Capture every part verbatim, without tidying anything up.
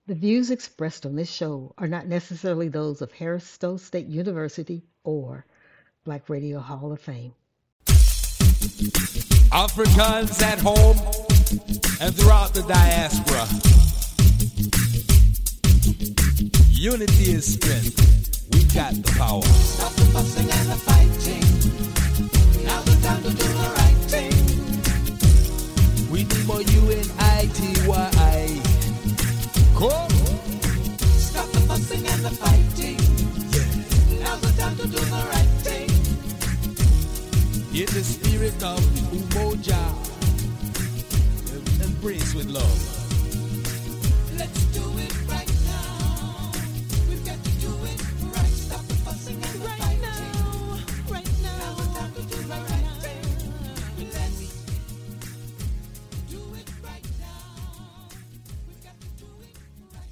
The views expressed on this show are not necessarily those of Harris Stowe State University or Black Radio Hall of Fame. Africans at home and throughout the diaspora. Unity is strength. We've got the power. Stop the fussing and the fighting. Now's the time to do the right thing. We need more U N I T Y. Come. Stop the fussing and the fighting. Yeah. Now's the time to do the right thing. In the spirit of Umoja, embrace with love. Let's do it right now. We've got to do it right. Stop the fussing and the right fighting. Now, right now. Now's the time to do the right thing. Let's do it right now. We've got to do it right.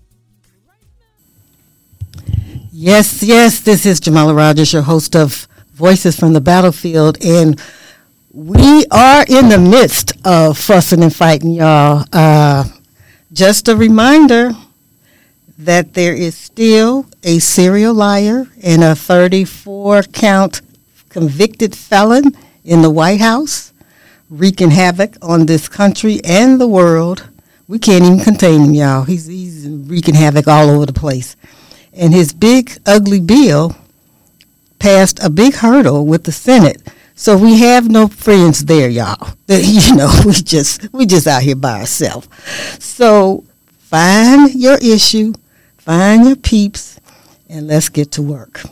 Right now. Yes, yes, this is Jamala Rogers, your host of Voices from the Battlefield, and we are in the midst of fussing and fighting, y'all. Uh, just a reminder that there is still a serial liar and a thirty-four count convicted felon in the White House, wreaking havoc on this country and the world. We can't even contain him, y'all. He's, he's wreaking havoc all over the place. And his big, ugly bill passed a big hurdle with the Senate. So we have no friends there, y'all. You know, we just we just out here by ourselves. So find your issue, find your peeps, and let's get to work.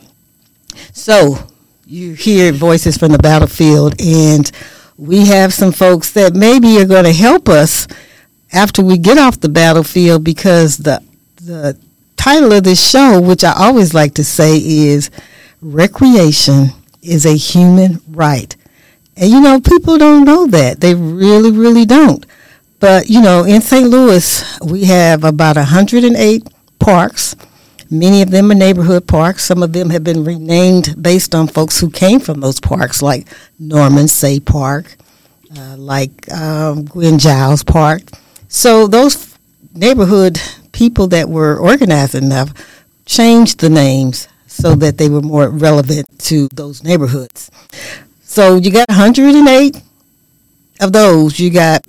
So you hear Voices from the Battlefield, and we have some folks that maybe are going to help us after we get off the battlefield, because the the title of this show, which I always like to say, is Recreation is a Human Right. And, you know, people don't know that. They really, really don't. But, you know, in Saint Louis, we have about one hundred eight parks. Many of them are neighborhood parks. Some of them have been renamed based on folks who came from those parks, like Norman Say Park, uh, like um, Gwen Giles Park. So those neighborhood people that were organized enough changed the names so that they were more relevant to those neighborhoods. So you got one hundred eight of those. You got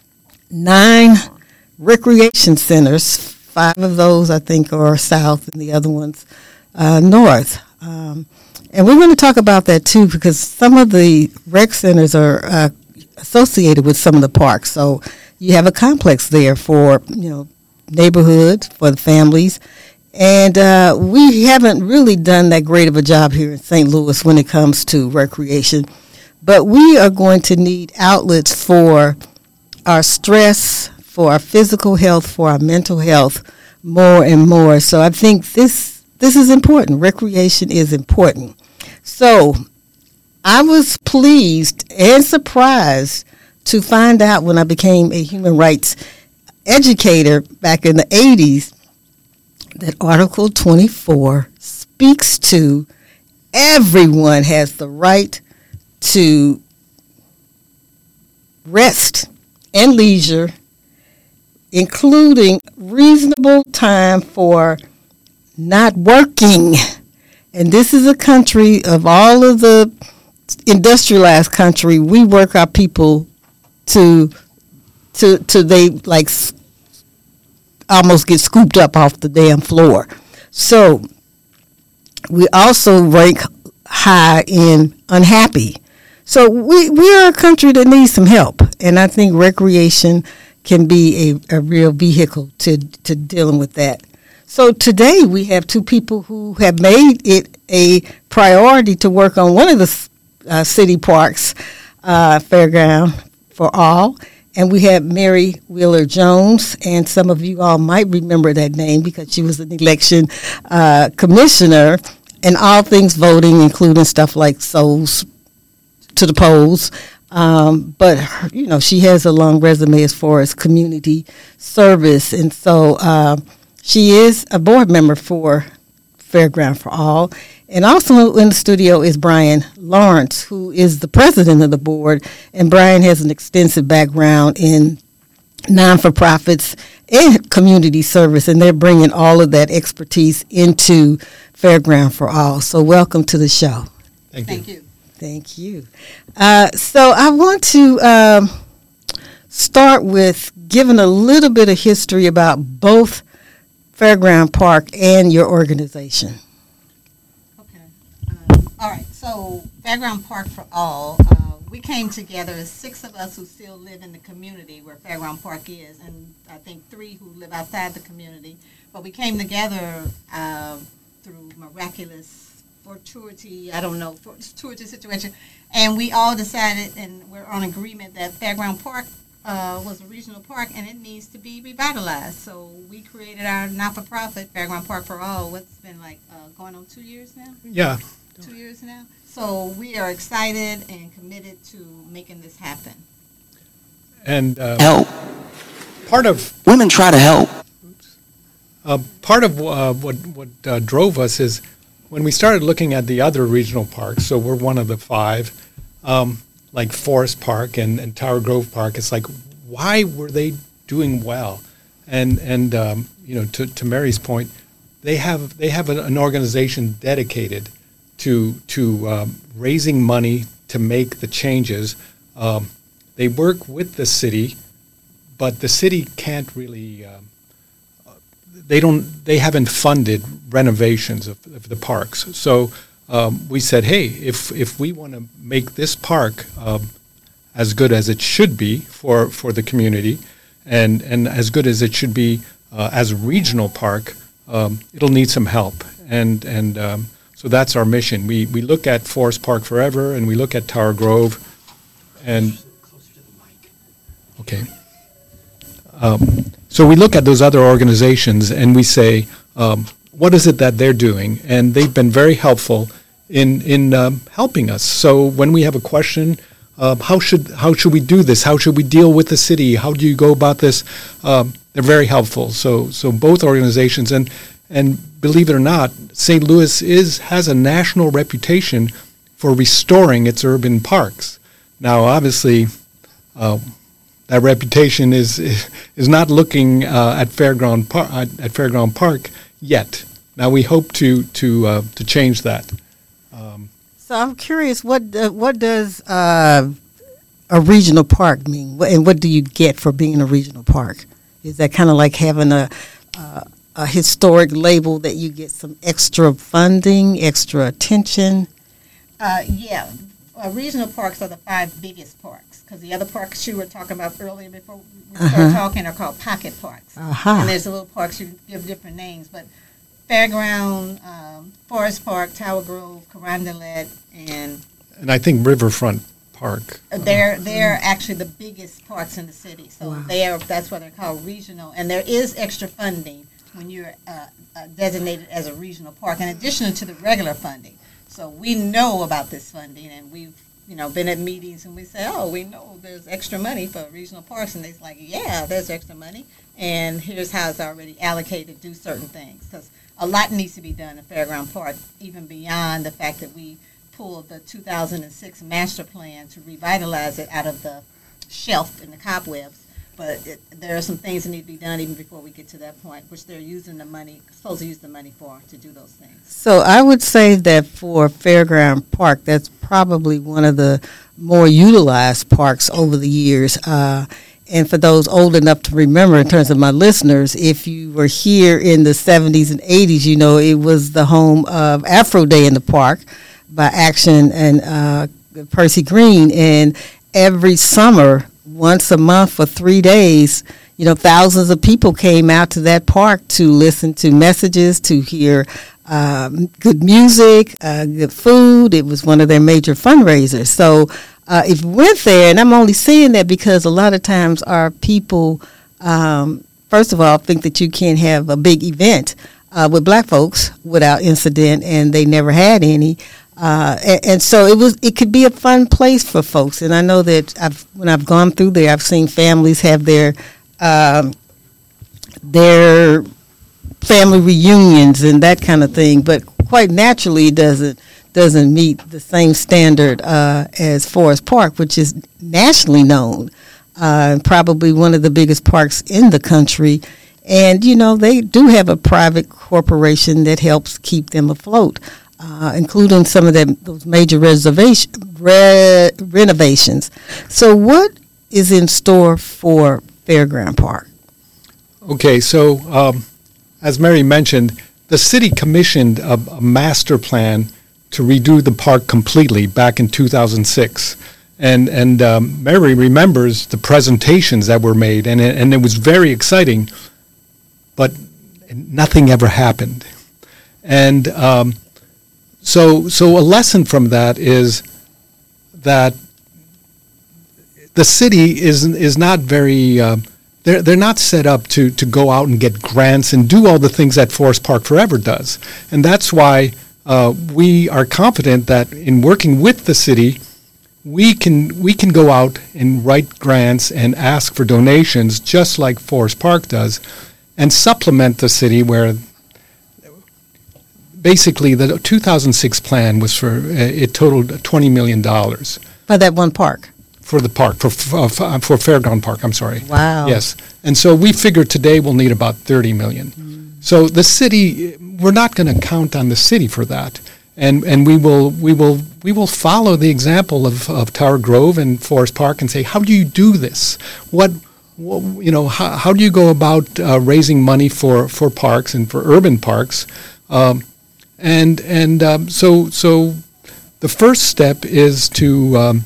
nine recreation centers. Five of those, I think, are south, and the other ones uh, north. Um, and we're going to talk about that, too, because some of the rec centers are uh, associated with some of the parks. So you have a complex there for, you know, neighborhood, for the families. And uh, we haven't really done that great of a job here in Saint Louis when it comes to recreation. But we are going to need outlets for our stress, for our physical health, for our mental health, more and more. So I think this this is important. Recreation is important. So I was pleased and surprised to find out when I became a human rights educator back in the eighties that Article twenty-four speaks to everyone has the right to rest and leisure, including reasonable time for not working. And this is a country of all of the industrialized country. We work our people to to to they like almost get scooped up off the damn floor. So we also rank high in unhappy. So we, we are a country that needs some help. And I think recreation can be a, a real vehicle to, to dealing with that. So today we have two people who have made it a priority to work on one of the uh, city parks, uh, Fairground for All. And we have Mary Wheeler Jones, and some of you all might remember that name because she was an election uh, commissioner in all things voting, including stuff like souls to the polls. Um, but, her, you know, she has a long resume as far as community service. And so uh, she is a board member for Fairground for All. And also in the studio is Brian Lawrence, who is the president of the board. And Brian has an extensive background in non-for-profits and community service, and they're bringing all of that expertise into Fairground for All. So welcome to the show. Thank, Thank you. you. Thank you. Uh, so I want to um, start with giving a little bit of history about both Fairground Park and your organization. Okay. Um, all right. So Fairground Park for All, uh, we came together as six of us who still live in the community where Fairground Park is, and I think three who live outside the community. But we came together uh, through miraculous fortuity, I don't know, fortuity situation, and we all decided, and we're on agreement that Fairground Park uh, was a regional park and it needs to be revitalized. So we created our not-for-profit, Fairground Park for All. What's been like uh, going on two years now? Yeah. Two years now. So we are excited and committed to making this happen. And uh, help. part of Women try to help. uh, part of uh, what what uh, drove us is when we started looking at the other regional parks. So we're one of the five, um, like Forest Park and, and Tower Grove Park. It's like, why were they doing well? And and um, you know, to, to Mary's point, they have they have an organization dedicated to to um, raising money to make the changes. Um, they work with the city, but the city can't really. Um, they don't. They haven't funded renovations of, of the parks. So um, we said, hey, if if we want to make this park um, as good as it should be for, for the community, and and as good as it should be uh, as a regional park, um, it'll need some help. And and um, so that's our mission. We we look at Forest Park Forever, and we look at Tower Grove, and okay. Um, so we look at those other organizations and we say, um, what is it that they're doing? And they've been very helpful in in um, helping us. So when we have a question, uh, how should how should we do this? How should we deal with the city? How do you go about this? Um, they're very helpful. So so both organizations, and and believe it or not, Saint Louis is has a national reputation for restoring its urban parks. Now, obviously, uh, that reputation is is not looking uh, at Fairground Par- at Fairground Park yet. Now we hope to to uh, to change that. Um, So I'm curious, what uh, what does uh, a regional park mean, Wh- and what do you get for being a regional park? Is that kind of like having a uh, a historic label that you get some extra funding, extra attention? Uh, yeah, uh, regional parks are the five biggest parks, because the other parks you were talking about earlier before we started Uh-huh. talking are called pocket parks. Uh-huh. And there's the little parks you give different names, but Fairground, um, Forest Park, Tower Grove, Carondelet, and and I think Riverfront Park. they're they're actually the biggest parks in the city. So Wow. they are that's why they're called regional. And there is extra funding when you're uh, uh, designated as a regional park, in addition to the regular funding. So we know about this funding, and we've you know been at meetings, and we say, oh, we know there's extra money for regional parks, and they're like, yeah, there's extra money, and here's how it's already allocated to do certain things, because a lot needs to be done in Fairground Park, even beyond the fact that we pulled the two thousand six master plan to revitalize it out of the shelf in the cobwebs. But it, there are some things that need to be done even before we get to that point, which they're using the money, supposed to use the money for, to do those things. So I would say that for Fairground Park, that's probably one of the more utilized parks over the years. Uh, and for those old enough to remember, in terms of my listeners, if you were here in the seventies and eighties, you know, it was the home of Afro Day in the Park by Action and uh, Percy Green. And every summer, once a month for three days, you know, thousands of people came out to that park to listen to messages, to hear um, good music, uh, good food. It was one of their major fundraisers. So uh, if you went there, and I'm only saying that because a lot of times our people, um, first of all, think that you can't have a big event uh, with black folks without incident, and they never had any. Uh, and, and so it was. It could be a fun place for folks, and I know that I've when I've gone through there, I've seen families have their um, their family reunions and that kind of thing. But quite naturally, it doesn't doesn't meet the same standard uh, as Forest Park, which is nationally known, uh, probably one of the biggest parks in the country. And, you know, they do have a private corporation that helps keep them afloat, uh, including some of them, those major reservation, re- renovations. So what is in store for Fairground Park? Okay, so um, as Mary mentioned, the city commissioned a, a master plan to redo the park completely back in two thousand six. And and um, Mary remembers the presentations that were made, and it, and it was very exciting, but nothing ever happened. And um, so so a lesson from that is that the city is is not very uh, they're they're not set up to to go out and get grants and do all the things that Forest Park Forever does, and that's why uh, we are confident that in working with the city, we can we can go out and write grants and ask for donations just like Forest Park does, and supplement the city where. Basically, the two thousand six plan was for uh, it totaled twenty million dollars For that one park? for the park, for for, for Fairground Park, I'm sorry. Wow. Yes. And so we figured today we'll need about thirty million dollars. Mm. So the city, we're not going to count on the city for that. And and we will we will we will follow the example of, of Tower Grove and Forest Park and say, how do you do this? What, what you know, how, how do you go about uh, raising money for, for parks and for urban parks? Um, and and um, so so the first step is to um,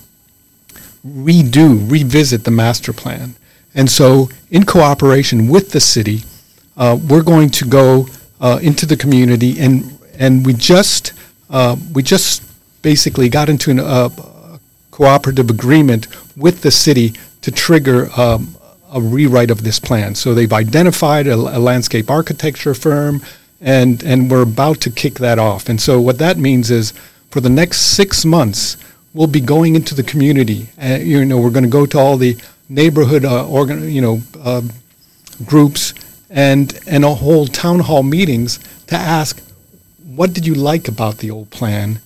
redo, revisit the master plan. And so in cooperation with the city, uh, we're going to go uh, into the community, and and we just uh, we just basically got into an, uh, a cooperative agreement with the city to trigger um, a rewrite of this plan. So they've identified a, a landscape architecture firm, and and we're about to kick that off. And so what that means is for the next six months, we'll be going into the community. Uh, you know, we're going to go to all the neighborhood uh, organ, you know, uh, groups and and a whole town hall meetings to ask, what did you like about the old plan?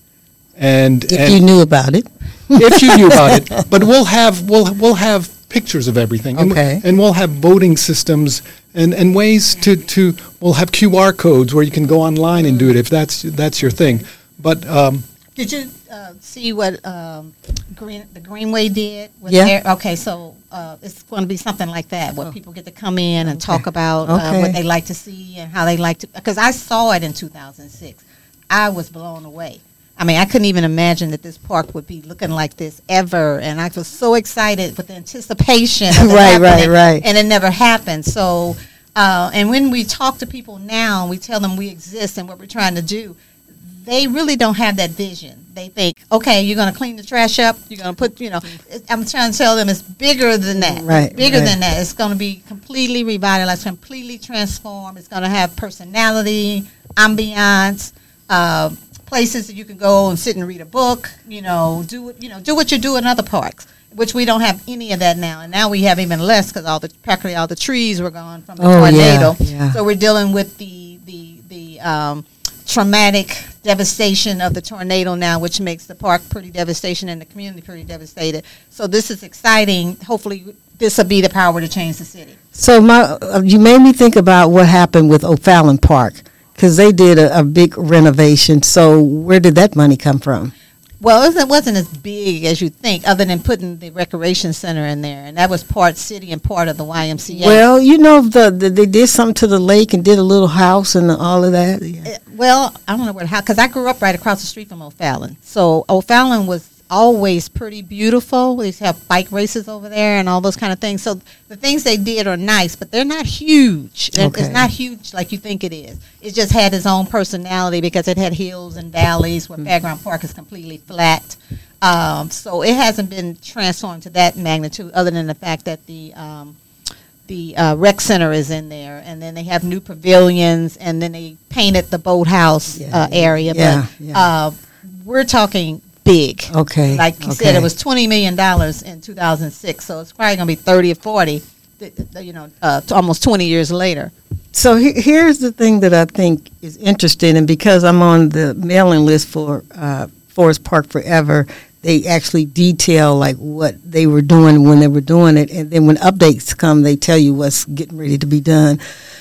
And If and you knew about it. if you knew about it, but we'll have we'll we'll have pictures of everything, and, Okay. and we'll have voting systems and, and ways to, to we'll have Q R codes where you can go online and do it if that's that's your thing. But um, Did you uh, see what um, Green the Greenway did? With Yeah. their, okay, so uh, it's going to be something like that, where people get to come in and talk about uh, Okay. what they like to see and how they like to. Because I saw it in two thousand six, I was blown away. I mean, I couldn't even imagine that this park would be looking like this ever, and I was so excited with the anticipation. Of it Right, right, happening, right. And it never happened. So, uh, and when we talk to people now, and we tell them we exist and what we're trying to do, they really don't have that vision. They think, okay, you're going to clean the trash up. You're going to put, you know, it- I'm trying to tell them it's bigger than that. Right, It's bigger right. than that. It's going to be completely revitalized, completely transformed. It's going to have personality, ambiance, uh, places that you can go and sit and read a book. You know, do what you know, do what you do in other parks, which we don't have any of that now. And now we have even less because all the practically all the trees were gone from the Oh, yeah, tornado. yeah. So we're dealing with the the the um, traumatic devastation of the tornado now, which makes the park pretty devastation and the community pretty devastated. So this is exciting. Hopefully, this will be the power to change the city. So my, uh, you made me think about what happened with O'Fallon Park, because they did a, a big renovation. So where did that money come from? Well, it wasn't as big as you think, other than putting the recreation center in there, and that was part city and part of the Y M C A. Well, you know, the, the they did something to the lake and did a little house and all of that. Uh, Well, I don't know where how because I grew up right across the street from O'Fallon. So O'Fallon was always pretty beautiful. We used to have bike races over there and all those kind of things. So the things they did are nice, but they're not huge. It- Okay. It's not huge like you think it is. It just had its own personality because it had hills and valleys where Fairground Park is completely flat. Um, so it hasn't been transformed to that magnitude, other than the fact that the um, the uh, rec center is in there, and then they have new pavilions, and then they painted the boathouse Yeah, uh, area. yeah, but yeah. Uh, we're talking big. Okay, Like you said, okay. it was twenty million dollars in two thousand six, so it's probably going to be thirty or forty, th- th- you know, uh, t- almost twenty years later. So he, here's the thing that I think is interesting, and because I'm on the mailing list for uh, Forest Park Forever, they actually detail like what they were doing when they were doing it, and then when updates come, they tell you what's getting ready to be done.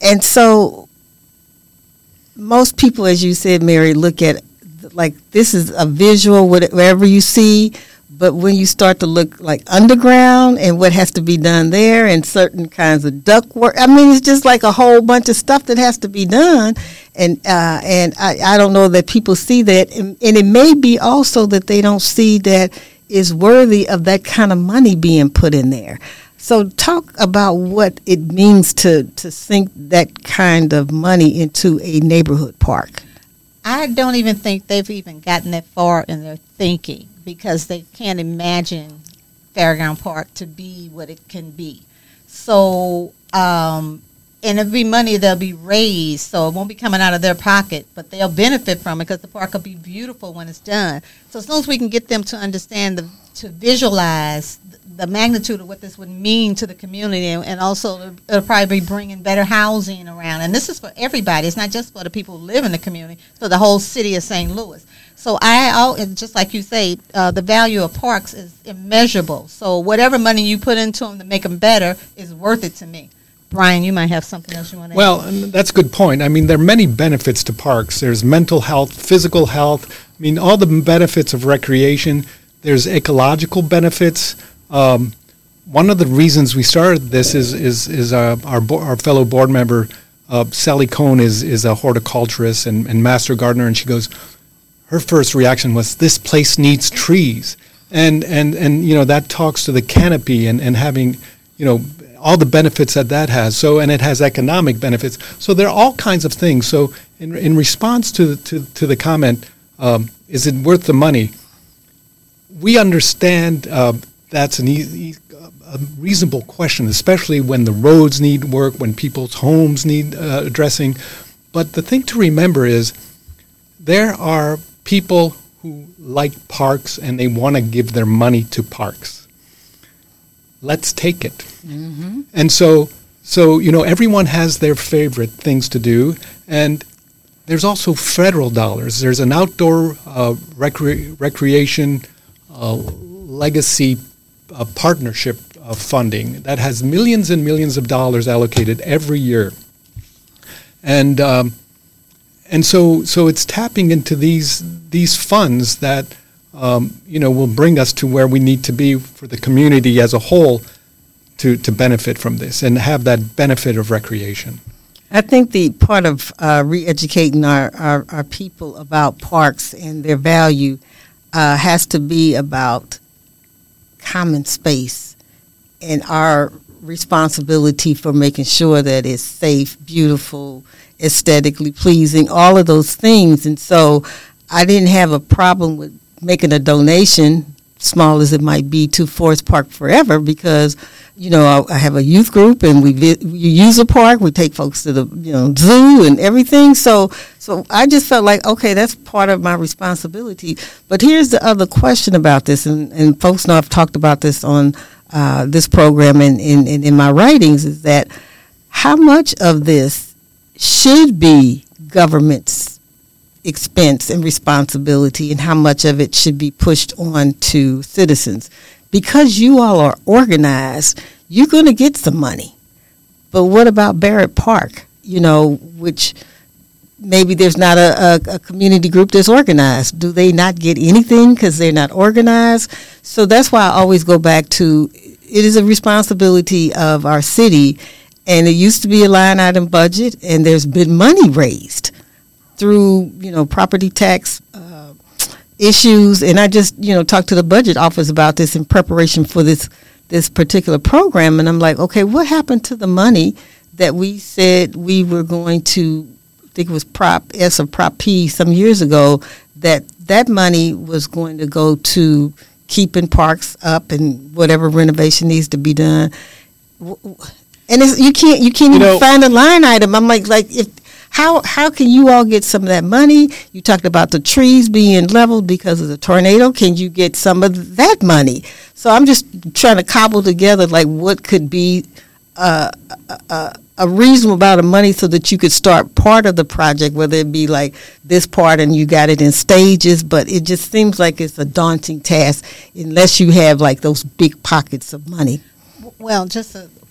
and so most people, as you said, Mary, look at like this is a visual, whatever you see. But when you start to look like underground and what has to be done there and certain kinds of duct work, I mean, it's just like a whole bunch of stuff that has to be done. And uh, and I, I don't know that people see that. And, and it may be also that they don't see that is worthy of that kind of money being put in there. So talk about what it means to, to sink that kind of money into a neighborhood park. I don't even think they've even gotten that far in their thinking, because they can't imagine Fairground Park to be what it can be. So, um, and it'll be money that'll be raised, so it won't be coming out of their pocket, but they'll benefit from it because the park will be beautiful when it's done. So as long as we can get them to understand, the, to visualize the magnitude of what this would mean to the community, and, and also it'll probably be bringing better housing around. And this is for everybody. It's not just for the people who live in the community, it's for the whole city of Saint Louis. So I, I'll, just like you say, uh, the value of parks is immeasurable. So whatever money you put into them to make them better is worth it to me. Brian, you might have something else you want to Well, add. and that's a good point. I mean, there are many benefits to parks. There's mental health, physical health. I mean, all the benefits of recreation. There's ecological benefits. Um, one of the reasons we started this is is is uh, our bo- our fellow board member uh, Sally Cohn is is a horticulturist and, and master gardener, and she goes, her first reaction was, this place needs trees, and and and you know that talks to the canopy and, and having you know all the benefits that that has. So and it has economic benefits. So there are all kinds of things. So in in response to to to the comment, um, is it worth the money? We understand. Uh, That's an easy, a reasonable question, especially when the roads need work, when people's homes need uh, addressing. But the thing to remember is there are people who like parks and they want to give their money to parks. Let's take it. Mm-hmm. And so, so you know, everyone has their favorite things to do, and there's also federal dollars. There's an outdoor uh, recre- recreation uh, legacy a partnership of funding that has millions and millions of dollars allocated every year, and um, and so so it's tapping into these these funds that um, you know will bring us to where we need to be for the community as a whole to to benefit from this and have that benefit of recreation. I think the part of uh, re-educating our, our, our people about parks and their value uh, has to be about common space and our responsibility for making sure that it's safe, beautiful, aesthetically pleasing, all of those things. And so I didn't have a problem with making a donation, small as it might be, to Forest Park Forever, because you know I, I have a youth group and we, vi- we use a park, we take folks to the you know zoo and everything. So so I just felt like, okay, that's part of my responsibility. But here's the other question about this, and, and folks know I've talked about this on uh, this program and in, in, in my writings, is that how much of this should be government's expense and responsibility, and how much of it should be pushed on to citizens. Because you all are organized, you're going to get some money. But what about Barrett Park, you know, which maybe there's not a, a, a community group that's organized? Do they not get anything because they're not organized? So that's why I always go back to, it is a responsibility of our city, and it used to be a line item budget, and there's been money raised through, you know, property tax uh, issues. And I just, you know, talked to the budget office about this in preparation for this this particular program. And I'm like, okay, what happened to the money that we said we were going to, I think it was Prop S or Prop P some years ago, that that money was going to go to keeping parks up and whatever renovation needs to be done. And it's, you can't you can't You even know- find a line item. I'm like, like if How how can you all get some of that money? You talked about the trees being leveled because of the tornado. Can you get some of that money? So I'm just trying to cobble together like what could be uh, a, a, a reasonable amount of money so that you could start part of the project, whether it be like this part and you got it in stages. But it just seems like it's a daunting task unless you have like those big pockets of money. Well, just a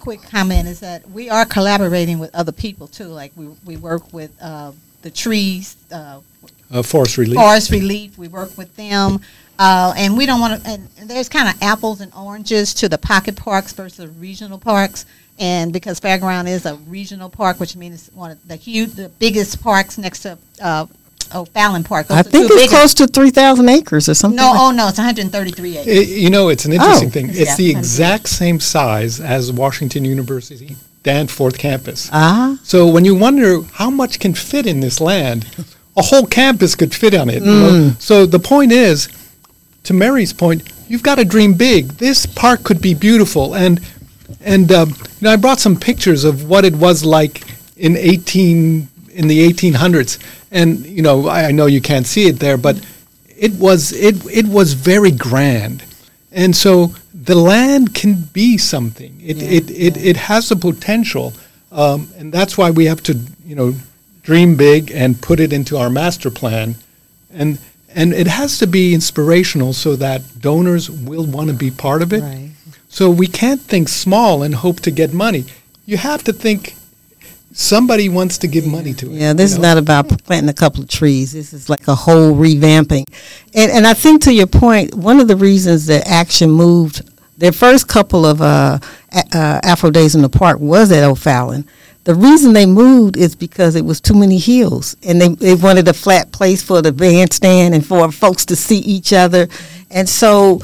quick comment is that we are collaborating with other people too. Like we we work with uh, the trees, uh, Uh, forest relief. Forest Relief. We work with them, uh, and we don't want to. And there's kind of apples and oranges to the pocket parks versus regional parks. And because Fairground is a regional park, which means it's one of the huge, the biggest parks next to uh, O'Fallon Park. Those I are think two it's biggest. close to three thousand acres or something. No, like- oh no, it's one hundred thirty-three acres. It- you know, it's an interesting Oh. thing. Yeah. It's the exact same size as Washington University Danforth campus. Ah, So when you wonder how much can fit in this land, a whole campus could fit on it. You know? So the point is, to Mary's point, you've got to dream big. This park could be beautiful, and and um, you know, I brought some pictures of what it was like in eighteen in the eighteen hundreds, and you know, I, I know you can't see it there, but it was it it was very grand, and so the land can be something. It Yeah, it, it, it has the potential, um, and that's why we have to you know dream big and put it into our master plan, and and it has to be inspirational so that donors will want to be part of it. right. So we can't think small and hope to get money. You have to think somebody wants to give money to it. Yeah, this you is know? not about planting a couple of trees. This is like a whole revamping. And and I think to your point, one of the reasons that Action moved, their first couple of uh, a- uh, Afro Days in the Park was at O'Fallon. The reason they moved is because it was too many hills, and they, they wanted a flat place for the bandstand and for folks to see each other. And so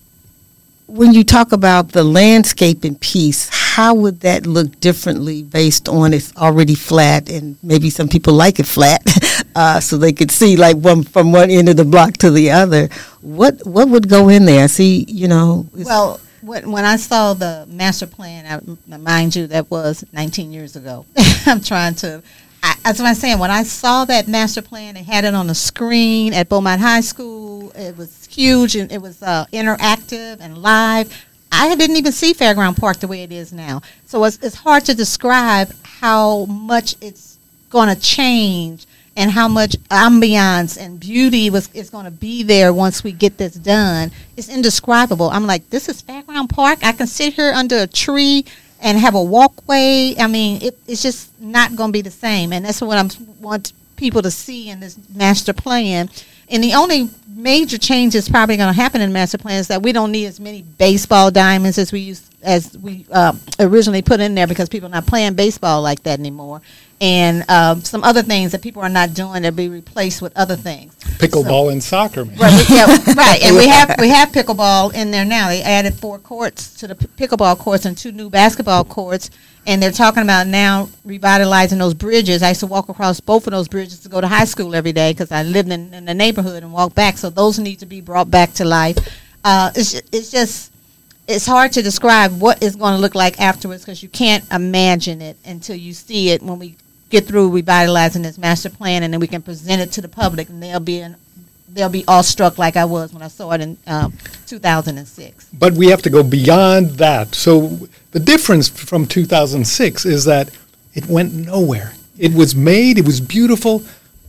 when you talk about the landscaping piece, how would that look differently based on it's already flat, and maybe some people like it flat, uh, so they could see like one from one end of the block to the other. What what would go in there? See, you know. it's- Well, when, when I saw the master plan, I, mind you, that was nineteen years ago. I'm trying to, I, that's what I'm saying. When I saw that master plan, they had it on the screen at Beaumont High School. It was huge and it was uh, interactive and live. I didn't even see Fairground Park the way it is now. So it's, it's hard to describe how much it's going to change and how much ambiance and beauty was is going to be there once we get this done. It's indescribable. I'm like, this is Fairground Park. I can sit here under a tree and have a walkway. I mean, it, it's just not going to be the same. And that's what I want people to see in this master plan. And the only major change that's probably going to happen in the master plan is that we don't need as many baseball diamonds as we used as we uh, originally put in there, because people are not playing baseball like that anymore. And um, some other things that people are not doing that be replaced with other things. Pickleball and soccer, man. Right, we- yeah, right, and we have we have pickleball in there now. They added four courts to the p- pickleball courts and two new basketball courts, and they're talking about now revitalizing those bridges. I used to walk across both of those bridges to go to high school every day because I lived in, in the neighborhood and walked back. So those need to be brought back to life. Uh, it's ju- it's just it's hard to describe what it's going to look like afterwards because you can't imagine it until you see it when we get through revitalizing this master plan, and then we can present it to the public, and they'll be in, they'll be awestruck like I was when I saw it in um, two thousand six. But we have to go beyond that. So the difference from two thousand six is that it went nowhere. It was made, it was beautiful,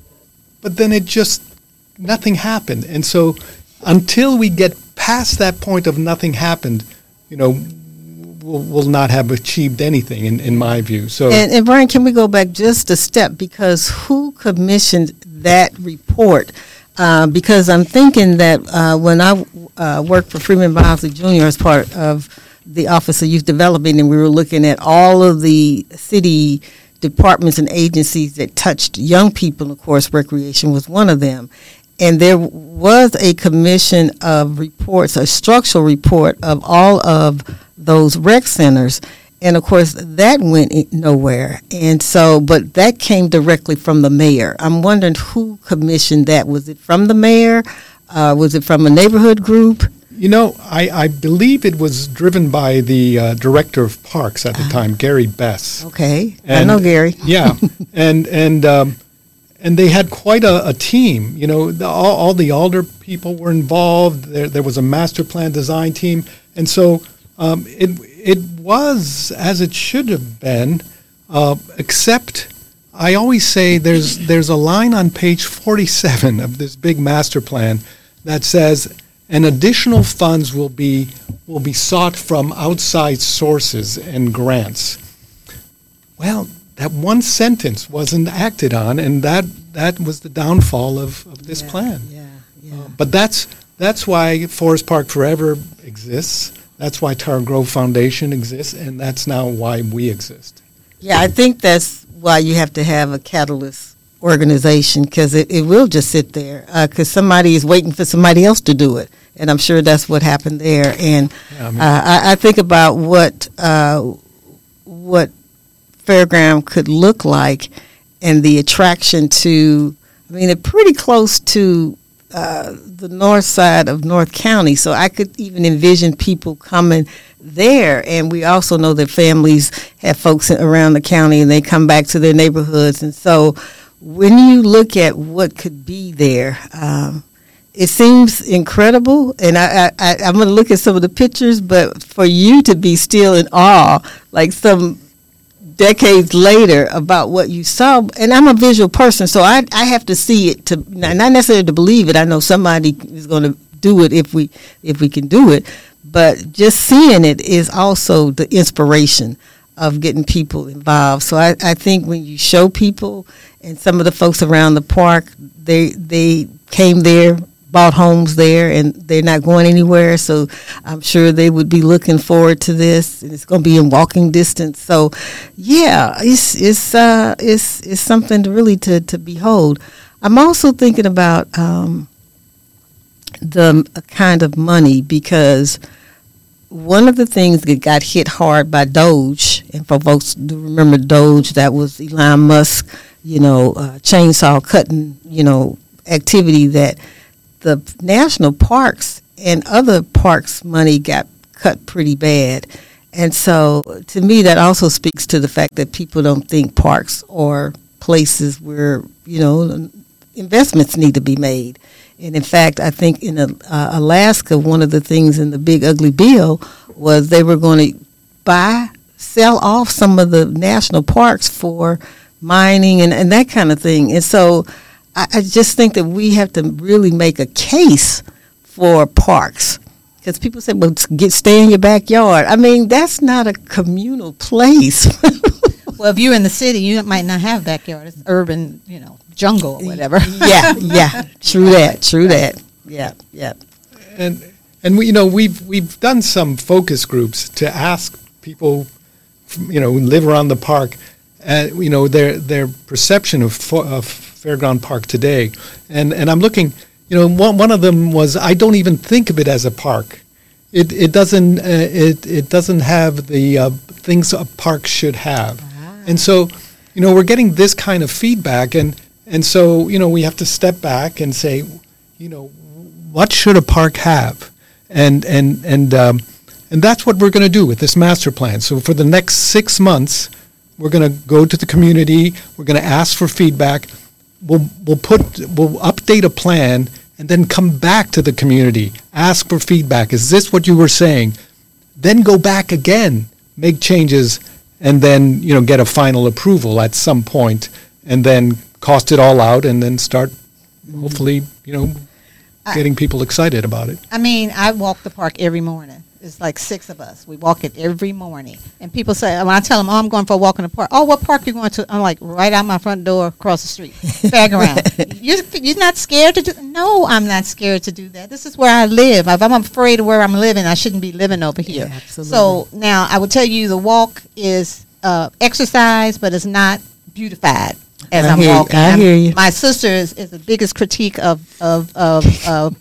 but then it just, nothing happened. And so until we get past that point of nothing happened, you know, we'll, we'll not have achieved anything, in, in my view. So And, and Brian, can we go back just a step? Because who commissioned that report? Uh, because I'm thinking that uh, when I uh, worked for Freeman Bosley Junior as part of the Office of Youth Development, and we were looking at all of the city departments and agencies that touched young people, of course, recreation was one of them. And there was a commission of reports, a structural report of all of those rec centers. And of course, that went i- nowhere. And so, but that came directly from the mayor. I'm wondering who commissioned that. Was it from the mayor? Uh, was it from a neighborhood group? You know, I, I believe it was driven by the uh, director of parks at the time, Gary Bess. Okay, I And- know Gary. Yeah, and and um, and they had quite a, a team. You know, the, all, all the alder people were involved. There there was a master plan design team, and so um, it it was as it should have been. Uh, except, I always say there's there's a line on page forty-seven of this big master plan that says, and additional funds will be will be sought from outside sources and grants. Well, that one sentence wasn't acted on, and that, that was the downfall of, of this Yeah, plan. Yeah, yeah. Uh, but that's that's why Forest Park Forever exists. That's why Tara Grove Foundation exists, and that's now why we exist. Yeah, I think that's why you have to have a catalyst organization, because it, it will just sit there because somebody is waiting for somebody else to do it. And I'm sure that's what happened there. And Yeah, I mean- uh, I, I think about what uh, what Fairground could look like and the attraction to, I mean, it's pretty close to uh, the north side of North County. So I could even envision people coming there. And we also know that families have folks around the county and they come back to their neighborhoods. And so when you look at what could be there, um, it seems incredible, and I, I, I'm going to look at some of the pictures, but for you to be still in awe, like some decades later, about what you saw, and I'm a visual person, so I, I have to see it, to not necessarily to believe it. I know somebody is going to do it if we if we can do it, but just seeing it is also the inspiration of getting people involved. So I, I think when you show people, and some of the folks around the park, they they came there, bought homes there, and they're not going anywhere. So I'm sure they would be looking forward to this, and it's going to be in walking distance. So, yeah, it's it's uh, it's it's something to really to, to behold. I'm also thinking about um, the kind of money, because one of the things that got hit hard by Doge, and for folks to remember Doge, that was Elon Musk, you know, uh, chainsaw cutting, you know, activity, that the national parks and other parks money got cut pretty bad. And so to me, that also speaks to the fact that people don't think parks are places where, you know, investments need to be made. And in fact, I think in uh, Alaska, one of the things in the Big Ugly Bill was they were going to buy, sell off some of the national parks for mining and, and that kind of thing. And so I, I just think that we have to really make a case for parks, because people say, well, get stay in your backyard. I mean, that's not a communal place. Well, if you're in the city, you might not have backyard. It's urban, you know, jungle or whatever. yeah, yeah, true that, true that. Yeah, yeah. And and we, you know, we've we've done some focus groups to ask people, you know, who live around the park, uh, you know, their their perception of, fo- of Fairground Park today. And and I'm looking, you know, one one of them was, I don't even think of it as a park. It it doesn't uh, it it doesn't have the uh, things a park should have. And so, you know, we're getting this kind of feedback, and and so, you know, we have to step back and say, you know, what should a park have? And and and um, and that's what we're going to do with this master plan. So for the next six months, we're going to go to the community. We're going to ask for feedback. We'll we'll put we'll update a plan, and then come back to the community, ask for feedback. Is this what you were saying? Then go back again, make changes, and then, you know, get a final approval at some point, and then cost it all out, and then start, hopefully, you know, getting people excited about it. I mean, I walk the park every morning. It's like six of us. We walk it every morning. And people say, when I tell them, oh, I'm going for a walk in the park. Oh, what park are you going to? I'm like, right out my front door, across the street. Fairground. you're, you're not scared to do No, I'm not scared to do that. This is where I live. If I'm afraid of where I'm living, I shouldn't be living over here. Yeah, absolutely. So now I would tell you the walk is uh, exercise, but it's not beautified as I I'm hear you. walking. I I'm- hear you. My sister is, is the biggest critique of, of, of, of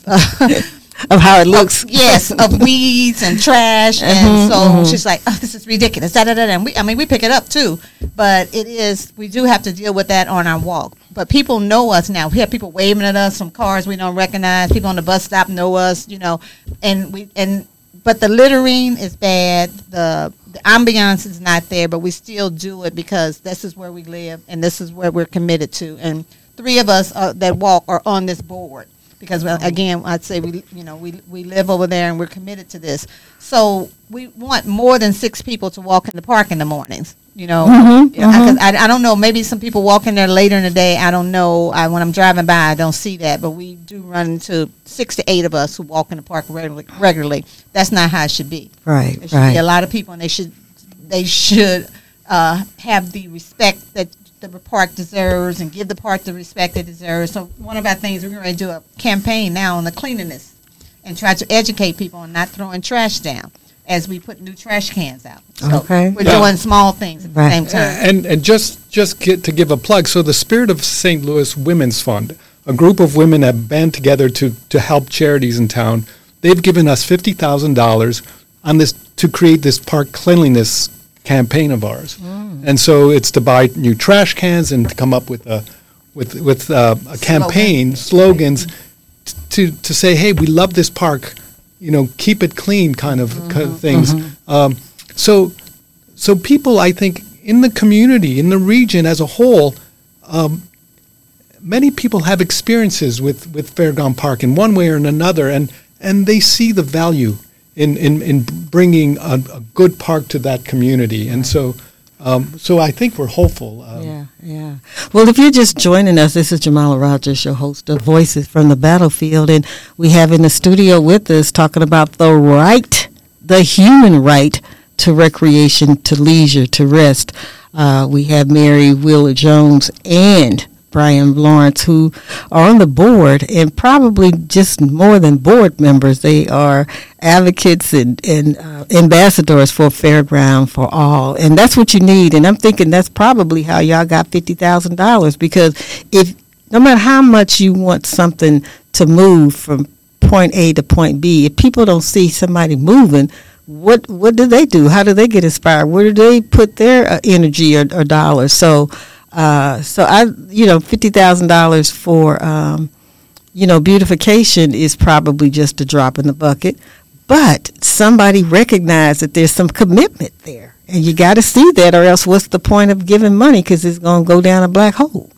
Of how it looks. yes, of weeds and trash, and so she's like, "Oh, this is ridiculous." Da da da. And we, I mean, we pick it up too, but it is. We do have to deal with that on our walk. But people know us now. We have people waving at us from cars we don't recognize. People on the bus stop know us, you know, and we and. But the littering is bad. The, the ambiance is not there, but we still do it because this is where we live and this is where we're committed to. And three of us uh, that walk are on this board. because well, again, I'd say we, you know, we we live over there and we're committed to this. So we want more than six people to walk in the park in the mornings. You know, Mhm, Yeah, I, mhm. 'cause I, I don't know. Maybe some people walk in there later in the day. I don't know. I, when I'm driving by, I don't see that. But we do run into six to eight of us who walk in the park regularly. regularly. That's not how it should be. Right, There should be a right. lot of people, and they should they should uh, have the respect that the park deserves, and give the park the respect it deserves. So one of our things, we're going to do a campaign now on the cleanliness, and try to educate people on not throwing trash down as we put new trash cans out. So Okay. we're Yeah. doing small things at the Right. same time. And and just just get, to give a plug, so the Spirit of Saint Louis Women's Fund, a group of women have band together to to help charities in town. They've given us fifty thousand dollars on this to create this park cleanliness campaign of ours, and so it's to buy new trash cans and to come up with a with with uh, a campaign slogans t- to to say, hey, we love this park, you know, keep it clean, kind of, kind of things. Um, so so people, I think, in the community, in the region as a whole, um, many people have experiences with, with Fairground Park in one way or in another, and, and they see the value in, in, in bringing a, a good park to that community. And so um, so I think we're hopeful. Um, Yeah, yeah. Well, if you're just joining us, this is Jamala Rogers, your host of Voices from the Battlefield, and we have in the studio with us talking about the right, the human right to recreation, to leisure, to rest. Uh, we have Mary Wheeler Jones and Brian Lawrence, who are on the board, and probably just more than board members, they are advocates and, and uh, ambassadors for Fairground for All. And that's what you need. And I'm thinking that's probably how y'all got fifty thousand dollars, because if no matter how much you want something to move from point A to point B, if people don't see somebody moving, what what do they do? How do they get inspired? Where do they put their uh, energy or, or dollars? So Uh, so I, you know, fifty thousand dollars for, um, you know, beautification is probably just a drop in the bucket, but somebody recognized that there's some commitment there, and you got to see that, or else what's the point of giving money? Because it's going to go down a black hole.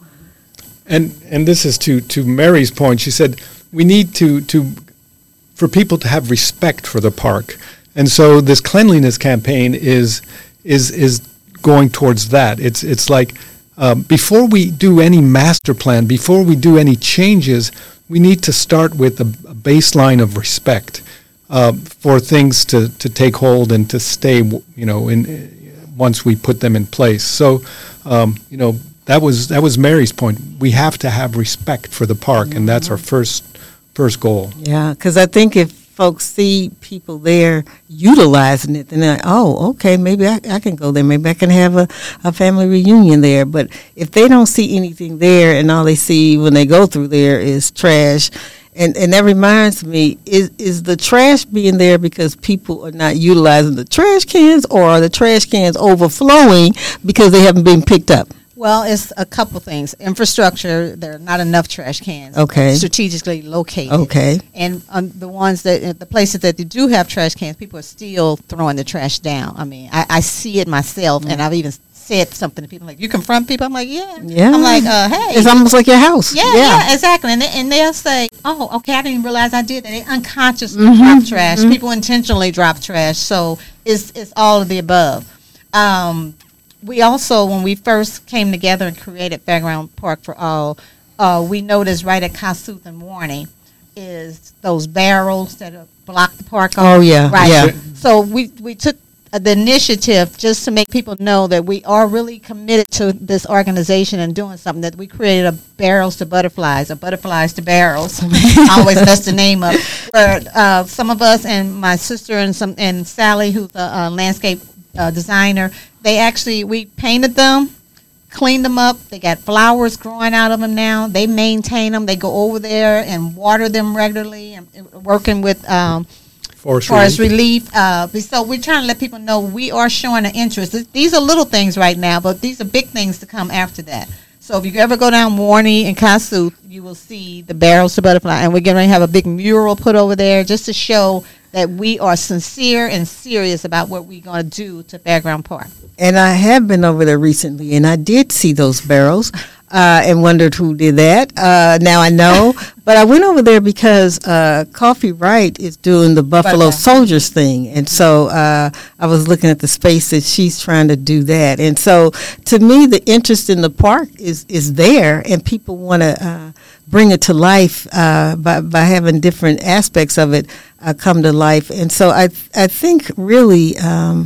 And and this is to, to Mary's point. She said we need to, to for people to have respect for the park, and so this cleanliness campaign is is is going towards that. It's it's like um, before we do any master plan, before we do any changes, we need to start with a, a baseline of respect uh, for things to, to take hold and to stay. You know, in once we put them in place. So um, you know. That was that was Mary's point. We have to have respect for the park, and that's our first first goal. Yeah, because I think if folks see people there utilizing it, then they're like, oh, okay, maybe I, I can go there. Maybe I can have a, a family reunion there. But if they don't see anything there, and all they see when they go through there is trash, and, and that reminds me, is is the trash being there because people are not utilizing the trash cans, or are the trash cans overflowing because they haven't been picked up? Well, it's a couple things. Infrastructure, there are not enough trash cans. Okay. Strategically located. Okay. And um, the ones that, the places that they do have trash cans, people are still throwing the trash down. I mean, I, I see it myself, and I've even said something to people like, you confront people? I'm like, yeah. Yeah. I'm like, uh, hey. It's almost like your house. Yeah, yeah, exactly. And, they, and they'll say, oh, okay, I didn't even realize I did that. They unconsciously Mhm, drop trash. mhm. People intentionally drop trash. So it's, it's all of the above. Um, we also, when we first came together and created Fairground Park for All, uh, we noticed right at Kossuth and Warney is those barrels that are block the park off. Oh, yeah, Right. yeah. So we, we took uh, the initiative just to make people know that we are really committed to this organization and doing something, that we created a Barrels to Butterflies, or Butterflies to Barrels. I always mess the name up. Where uh, some of us, and my sister and some and Sally, who's a uh, landscape uh, designer, they actually, we painted them, cleaned them up. They got flowers growing out of them now. They maintain them. They go over there and water them regularly, and, and working with um, Forest Forest relief. Relief. Uh, so we're trying to let people know we are showing an interest. Th- These are little things right now, but these are big things to come after that. So if you ever go down Warney and Kossuth, you will see the Barrels to Butterfly. And we're going to have a big mural put over there just to show that we are sincere and serious about what we're going to do to Fairground Park. And I have been over there recently, and I did see those barrels. uh, and wondered who did that. Uh, now I know, but I went over there because uh, Coffee Wright is doing the Buffalo Buffalo. Soldiers thing, and so uh, I was looking at the space that she's trying to do that. And so, to me, the interest in the park is is there, and people want to uh, bring it to life uh, by by having different aspects of it uh, come to life. And so, I I think really. Um,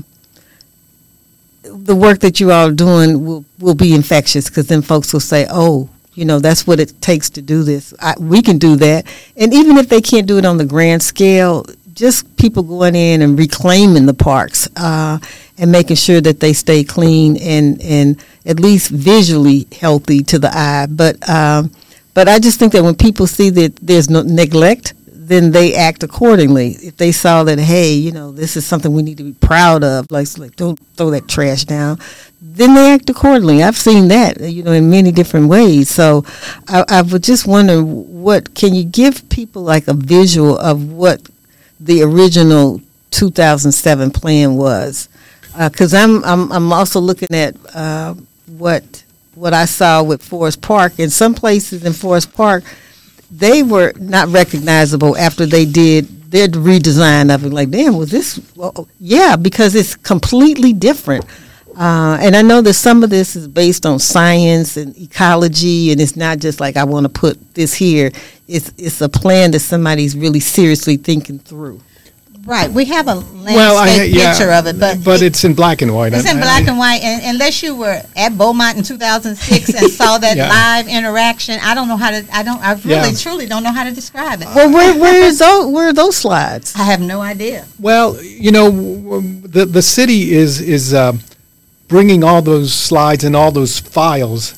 the work that you all are doing will, will be infectious, because then folks will say, oh, you know, that's what it takes to do this. I, we can do that. And even if they can't do it on the grand scale, just people going in and reclaiming the parks uh, and making sure that they stay clean and, and at least visually healthy to the eye. But, um, but I just think that when people see that there's no neglect, then they act accordingly. If they saw that, hey, you know, this is something we need to be proud of, like, like don't throw that trash down, then they act accordingly. I've seen that, you know, in many different ways. So I, I would just wonder, what can you give people like a visual of what the original two thousand seven plan was? Because uh, I'm, I'm I'm also looking at uh, what what I saw with Forest Park. In some places in Forest Park, they were not recognizable after they did their redesign of it. Like, damn, was this? Well, yeah, because it's completely different. Uh, and I know that some of this is based on science and ecology, and it's not just like I want to put this here. It's it's a plan that somebody's really seriously thinking through. Right. We have a landscape Well, I, yeah, picture of it, but but it- it's in black and white. It's I- in I- black and white, and unless you were at Beaumont in two thousand six and saw that Yeah. live interaction, I don't know how to. I don't. I really, Yeah. truly don't know how to describe it. Well, where where is those where are those slides? I have no idea. Well, you know, w- w- the the city is is uh, bringing all those slides and all those files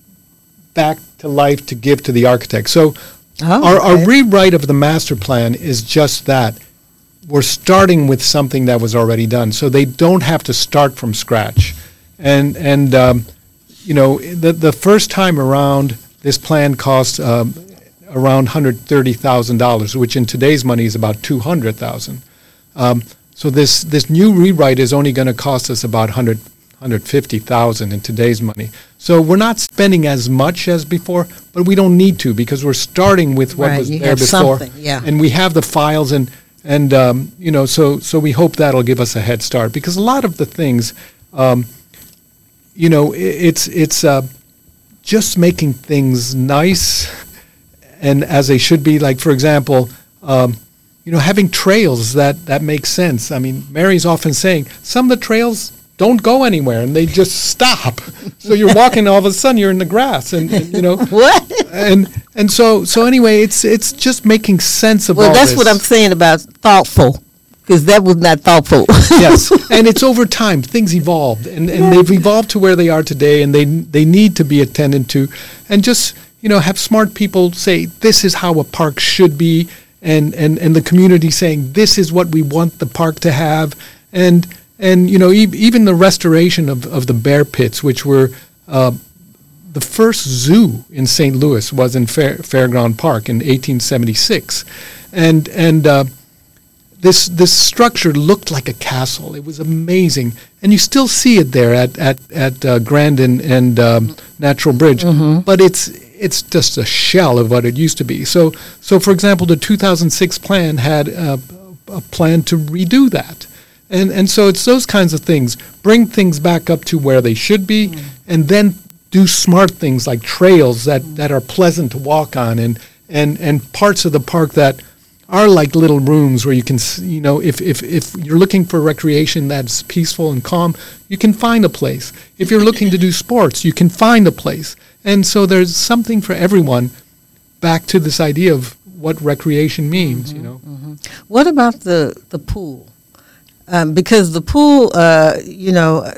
back to life to give to the architect. So Oh, our, our okay. rewrite of the master plan is just that. We're starting with something that was already done, so they don't have to start from scratch. And and um, you know, the the first time around, this plan cost um, around one hundred thirty thousand dollars, which in today's money is about two hundred thousand dollars. Um, so this this new rewrite is only going to cost us about one hundred, one hundred fifty thousand dollars in today's money. So we're not spending as much as before, but we don't need to, because we're starting with what Right, was you there have before, something, yeah. and we have the files, and and um, you know, so so we hope that'll give us a head start, because a lot of the things, um, you know, i it's it's uh, just making things nice and as they should be. Like, for example, um, you know, having trails that that make sense. I mean, Mary's often saying some of the trails don't go anywhere and they just stop. So you're walking, all of a sudden you're in the grass, and, and you know, What? and and so so anyway, it's it's just making sense of Well, all that's this. what I'm saying about thoughtful, because that was not thoughtful. Yes, and it's over time. Things evolved, and, and they've evolved to where they are today, and they they need to be attended to, and just, you know, have smart people say this is how a park should be, and and and the community saying this is what we want the park to have, and and you know, e- even the restoration of of the bear pits, which were uh, the first zoo in Saint Louis, was in Fair, Fairground Park in eighteen seventy-six, and and. Uh, This this structure looked like a castle. It was amazing, and you still see it there at at at uh, Grand and, and um, Natural Bridge. But it's it's just a shell of what it used to be. So so for example, the two thousand six plan had uh, a plan to redo that, and and so it's those kinds of things. Bring things back up to where they should be, and then do smart things like trails that, that are pleasant to walk on, and and and parts of the park that are like little rooms where you can, s- you know, if, if, if you're looking for recreation that's peaceful and calm, you can find a place. If you're looking to do sports, you can find a place. And so there's something for everyone, back to this idea of what recreation means, you know. What about the the pool? Um, because the pool, uh, you know,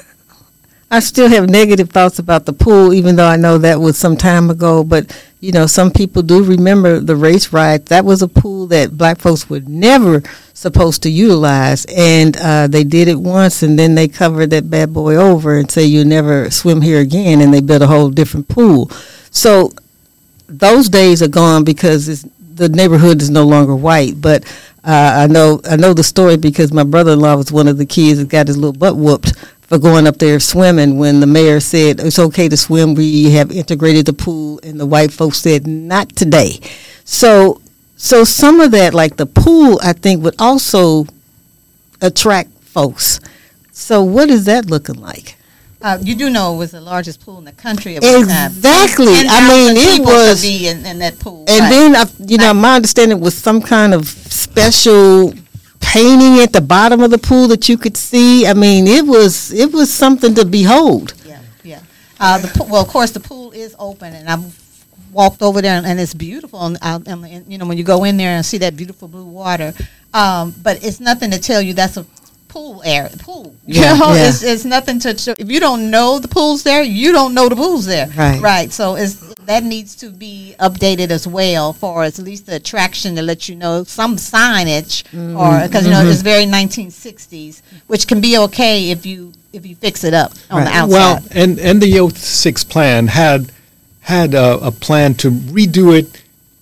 I still have negative thoughts about the pool, even though I know that was some time ago. But, you know, some people do remember the race ride. That was a pool that black folks were never supposed to utilize. And uh, they did it once, and then they covered that bad boy over and say, you'll never swim here again. And they built a whole different pool. So those days are gone, because it's, the neighborhood is no longer white. But uh, I know I know the story, because my brother-in-law was one of the kids that got his little butt whooped for going up there swimming when the mayor said it's okay to swim. We have integrated the pool, and the white folks said not today. So, so some of that, like the pool, I think would also attract folks. So, what is that looking like? Uh, you do know it was the largest pool in the country at one time. Exactly. ten I mean, thousand it people was- could be in, in that pool. And right. then, I, you know, my understanding was some kind of special painting at the bottom of the pool that you could see. I mean, it was it was something to behold. Yeah, yeah. Uh, the pool, well, of course, the pool is open, and I've walked over there, and, and it's beautiful. And, uh, and, and, you know, when you go in there and see that beautiful blue water, um, but it's nothing to tell you that's a pool area. Pool. Yeah, you know, yeah. it's, it's nothing to show. If you don't know the pool's there, you don't know the pool's there. Right. Right. So it's that needs to be updated as well for at least the attraction to let you know some signage, Mm-hmm. or because you know it's very nineteen sixties, which can be okay if you if you fix it up on Right. the outside. Well, and, and the oh six plan had had a, a plan to redo it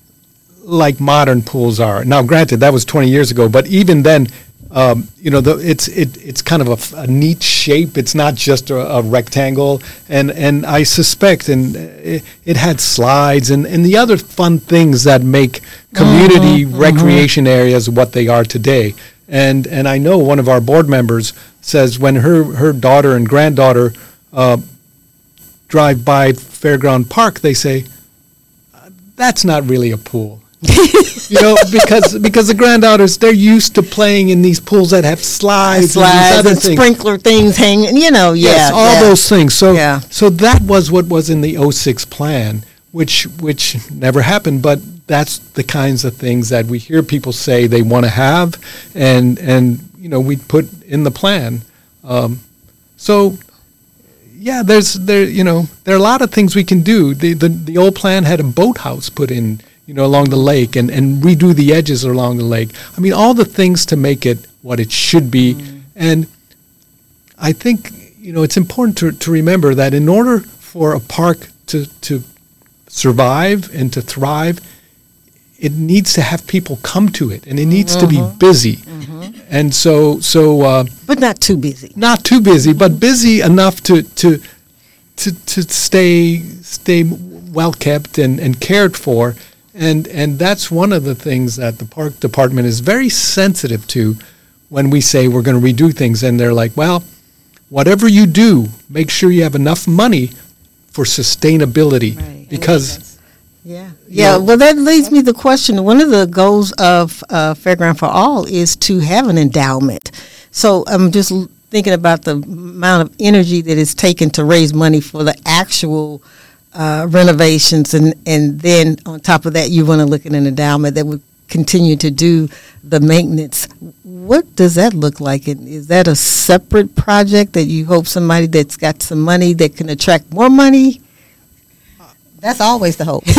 like modern pools are. Now, granted, that was twenty years ago, but even then, um, you know, the, it's it, it's kind of a f- a, neat shape. It's not just a, a rectangle, and and I suspect, and it, it had slides and, and the other fun things that make community recreation areas what they are today. And and I know one of our board members says when her her daughter and granddaughter uh, drive by Fairground Park, they say, that's not really a pool. you know, because because the granddaughters, they're used to playing in these pools that have slides, and these Slides other and things. sprinkler things hanging, you know, yeah. Yes, all yeah. those things. So Yeah. so that was what was in the oh six plan, which which never happened, but that's the kinds of things that we hear people say they want to have, and and you know, we put in the plan. Um, so yeah, there's there you know, there are a lot of things we can do. The the, the old plan had a boathouse put in, you know, along the lake, and, and redo the edges along the lake. I mean, all the things to make it what it should be. And I think, you know, it's important to, to remember that in order for a park to, to survive and to thrive, it needs to have people come to it, and it needs to be busy. And so, so uh, But not too busy. not too busy, but busy enough to to to, to stay stay well kept and, and cared for. And and that's one of the things that the park department is very sensitive to when we say we're going to redo things. And they're like, well, whatever you do, make sure you have enough money for sustainability. Right. Because Yeah. Yeah, well, that leads me to the question. One of the goals of uh, Fairground for All is to have an endowment. So I'm just l- thinking about the amount of energy that is taken to raise money for the actual uh, renovations, and, and then on top of that, you want to look at an endowment that would continue to do the maintenance. What does that look like? And is that a separate project that you hope somebody that's got some money that can attract more money? That's always the hope.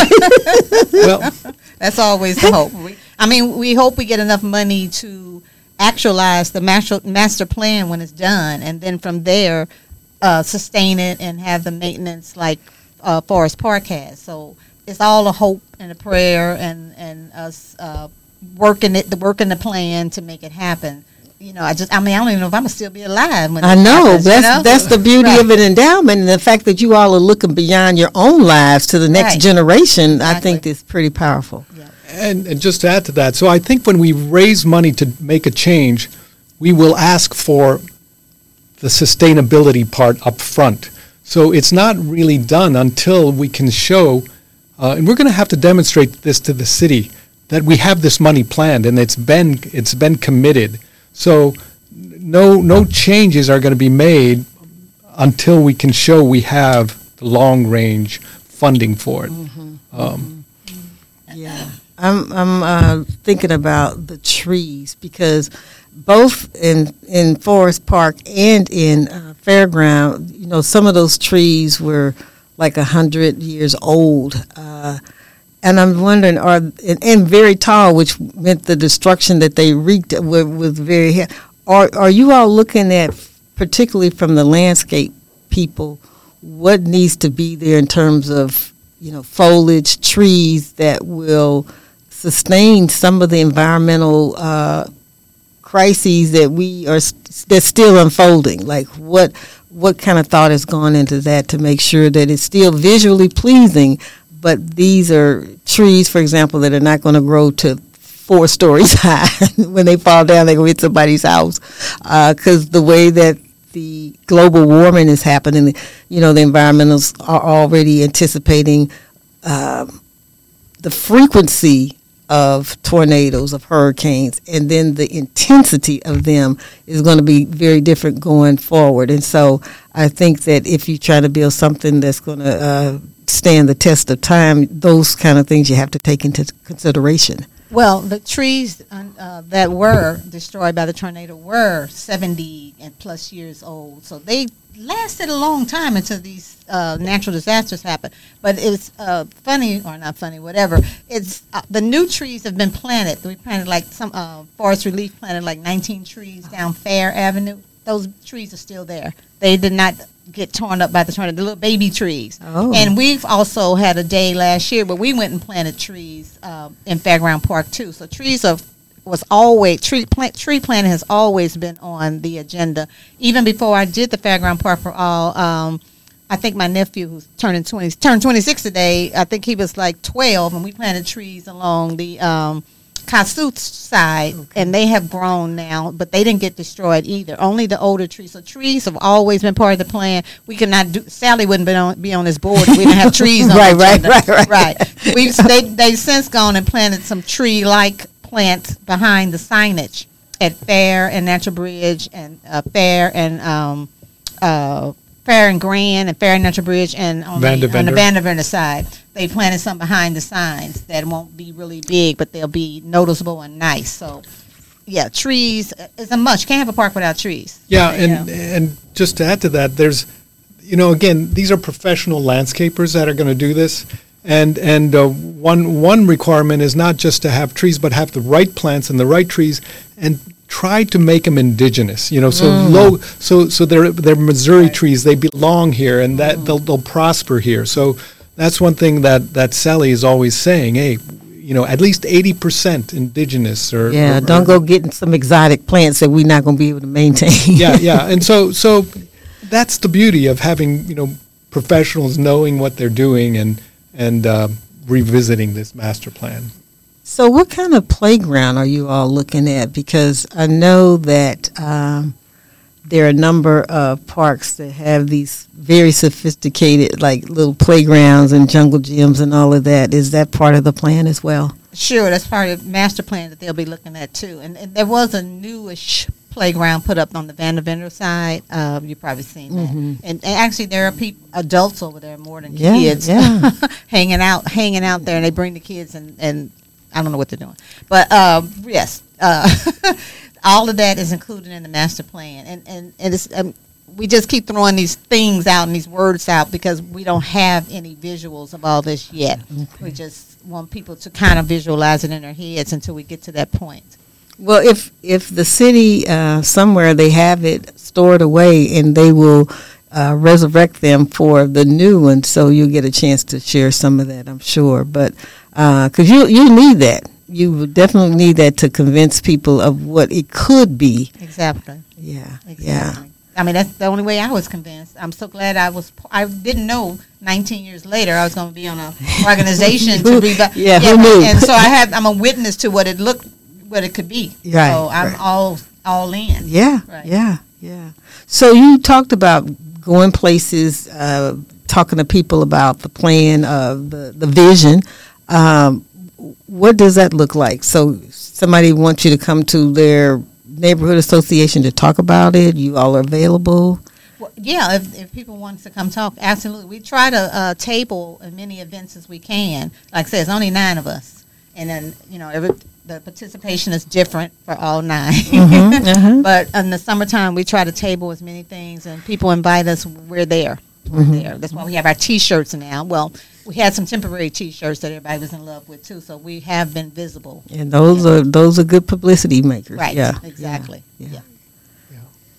well, That's always the hope. We, I mean, we hope we get enough money to actualize the master, master plan when it's done, and then from there, uh, sustain it and have the maintenance like uh, Forest Park has. So it's all a hope and a prayer, and and us uh, working it, the working the plan to make it happen. You know, I just, I mean, I don't even know if I'm gonna still be alive when I it know. happens, you That's know? that's the beauty Right. of an endowment, and the fact that you all are looking beyond your own lives to the next Right. generation. I Exactly. think is pretty powerful. And, and just to add to that, so I think when we raise money to make a change, we will ask for the sustainability part up front. So it's not really done until we can show, uh, and we're going to have to demonstrate this to the city, that we have this money planned and it's been it's been committed. So no no changes are going to be made until we can show we have the long range funding for it. Um, Yeah, I'm I'm uh, thinking about the trees, because both in in Forest Park and in uh, Fairground, you know, some of those trees were like a hundred years old, uh, and I'm wondering, are and, and very tall, which meant the destruction that they wreaked was, was very. he- Are are you all looking at, particularly from the landscape people, what needs to be there in terms of, you know, foliage, trees that will sustain some of the environmental uh, crises that we are st- that's still unfolding? Like what what kind of thought has gone into that to make sure that it's still visually pleasing, but these are trees, for example, that are not going to grow to four stories high. When they fall down, they're going to hit somebody's house. Because uh, the way that the global warming is happening, you know, the environmentalists are already anticipating uh, the frequency of tornadoes, of hurricanes, and then the intensity of them is going to be very different going forward. And so I think that if you try to build something that's going to uh, stand the test of time, those kind of things you have to take into consideration. Well, the trees uh, that were destroyed by the tornado were seventy and plus years old, so they lasted a long time until these uh, natural disasters happened. But it's uh, funny, or not funny, whatever. It's uh, the new trees have been planted. We planted like some uh, Forest Relief planted like nineteen trees down Fair Avenue. Those trees are still there. They did not get torn up by the tornado, the little baby trees. Oh. And we've also had a day last year where we went and planted trees um, in Fairground Park too. So trees are was always tree plant, tree planting has always been on the agenda. Even before I did the Fairground Park for All, um, I think my nephew, who's turning twenty, turned twenty-six today. I think he was like twelve, and we planted trees along the um, Kossuth side, okay. And they have grown now, but they didn't get destroyed either. Only the older trees. So trees have always been part of the plan. We could not do. Sally wouldn't be on, be on this board if we didn't have trees on right, the agenda. right, right, right, right. We've they they've since gone and planted some tree-like plants behind the signage at Fair and Natural Bridge and uh, Fair and um, uh, Fair and Grand and Fair and Natural Bridge and on, the, on the Vanderbilt side. They planted some behind the signs that won't be really big, but they'll be noticeable and nice. So, yeah, trees is a must. You can't have a park without trees. Yeah, and know. and just to add to that, there's, you know, again, these are professional landscapers that are going to do this. And and uh, one one requirement is not just to have trees, but have the right plants and the right trees, and try to make them indigenous. You know, so mm. low, so so they're they're Missouri right. trees. They belong here, and that mm. they'll they'll prosper here. So that's one thing that, that Sally is always saying. Hey, you know, at least eighty percent indigenous. Or yeah, or, don't or, go getting some exotic plants that we're not going to be able to maintain. yeah, yeah, and so so that's the beauty of having, you know, professionals knowing what they're doing and. and uh, revisiting this master plan. So what kind of playground are you all looking at? Because I know that um, there are a number of parks that have these very sophisticated, like, little playgrounds and jungle gyms and all of that. Is that part of the plan as well? Sure, that's part of the master plan that they'll be looking at, too. And, and there was a newish playground put up on the Vanderbilt side. Uh, you've probably seen that. Mm-hmm. And, and actually, there are people, adults over there more than yeah, kids, yeah. hanging out, hanging out there, and they bring the kids, and, and I don't know what they're doing, but um, yes, uh, all of that is included in the master plan, and and, and it's, um, we just keep throwing these things out and these words out because we don't have any visuals of all this yet. Okay. We just want people to kind of visualize it in their heads until we get to that point. Well, if if the city uh, somewhere they have it stored away and they will uh, resurrect them for the new one, so you'll get a chance to share some of that, I'm sure. But because uh, you you need that, you would definitely need that to convince people of what it could be. Exactly. Yeah. Exactly. Yeah. I mean, that's the only way I was convinced. I'm so glad I was. I didn't know nineteen years later I was going to be on an organization to be. yeah, yeah, who knew? And so I have. I'm a witness to what it looked. What it could be. Right, so I'm right. all all in. Yeah, right. yeah, yeah. So you talked about going places, uh, talking to people about the plan, uh, the the vision. Um, what does that look like? So somebody wants you to come to their neighborhood association to talk about it. You all are available. Well, yeah, if, if people want to come talk, absolutely. We try to uh, table as many events as we can. Like I said, it's only nine of us, and then you know every. The participation is different for all nine. Mm-hmm, uh-huh. But in the summertime, we try to table as many things, and people invite us. We're there. We're mm-hmm. there. That's why we have our T-shirts now. Well, we had some temporary T-shirts that everybody was in love with, too, so we have been visible. And those yeah. are those are good publicity makers. Right, yeah. exactly. Yeah. Yeah. yeah.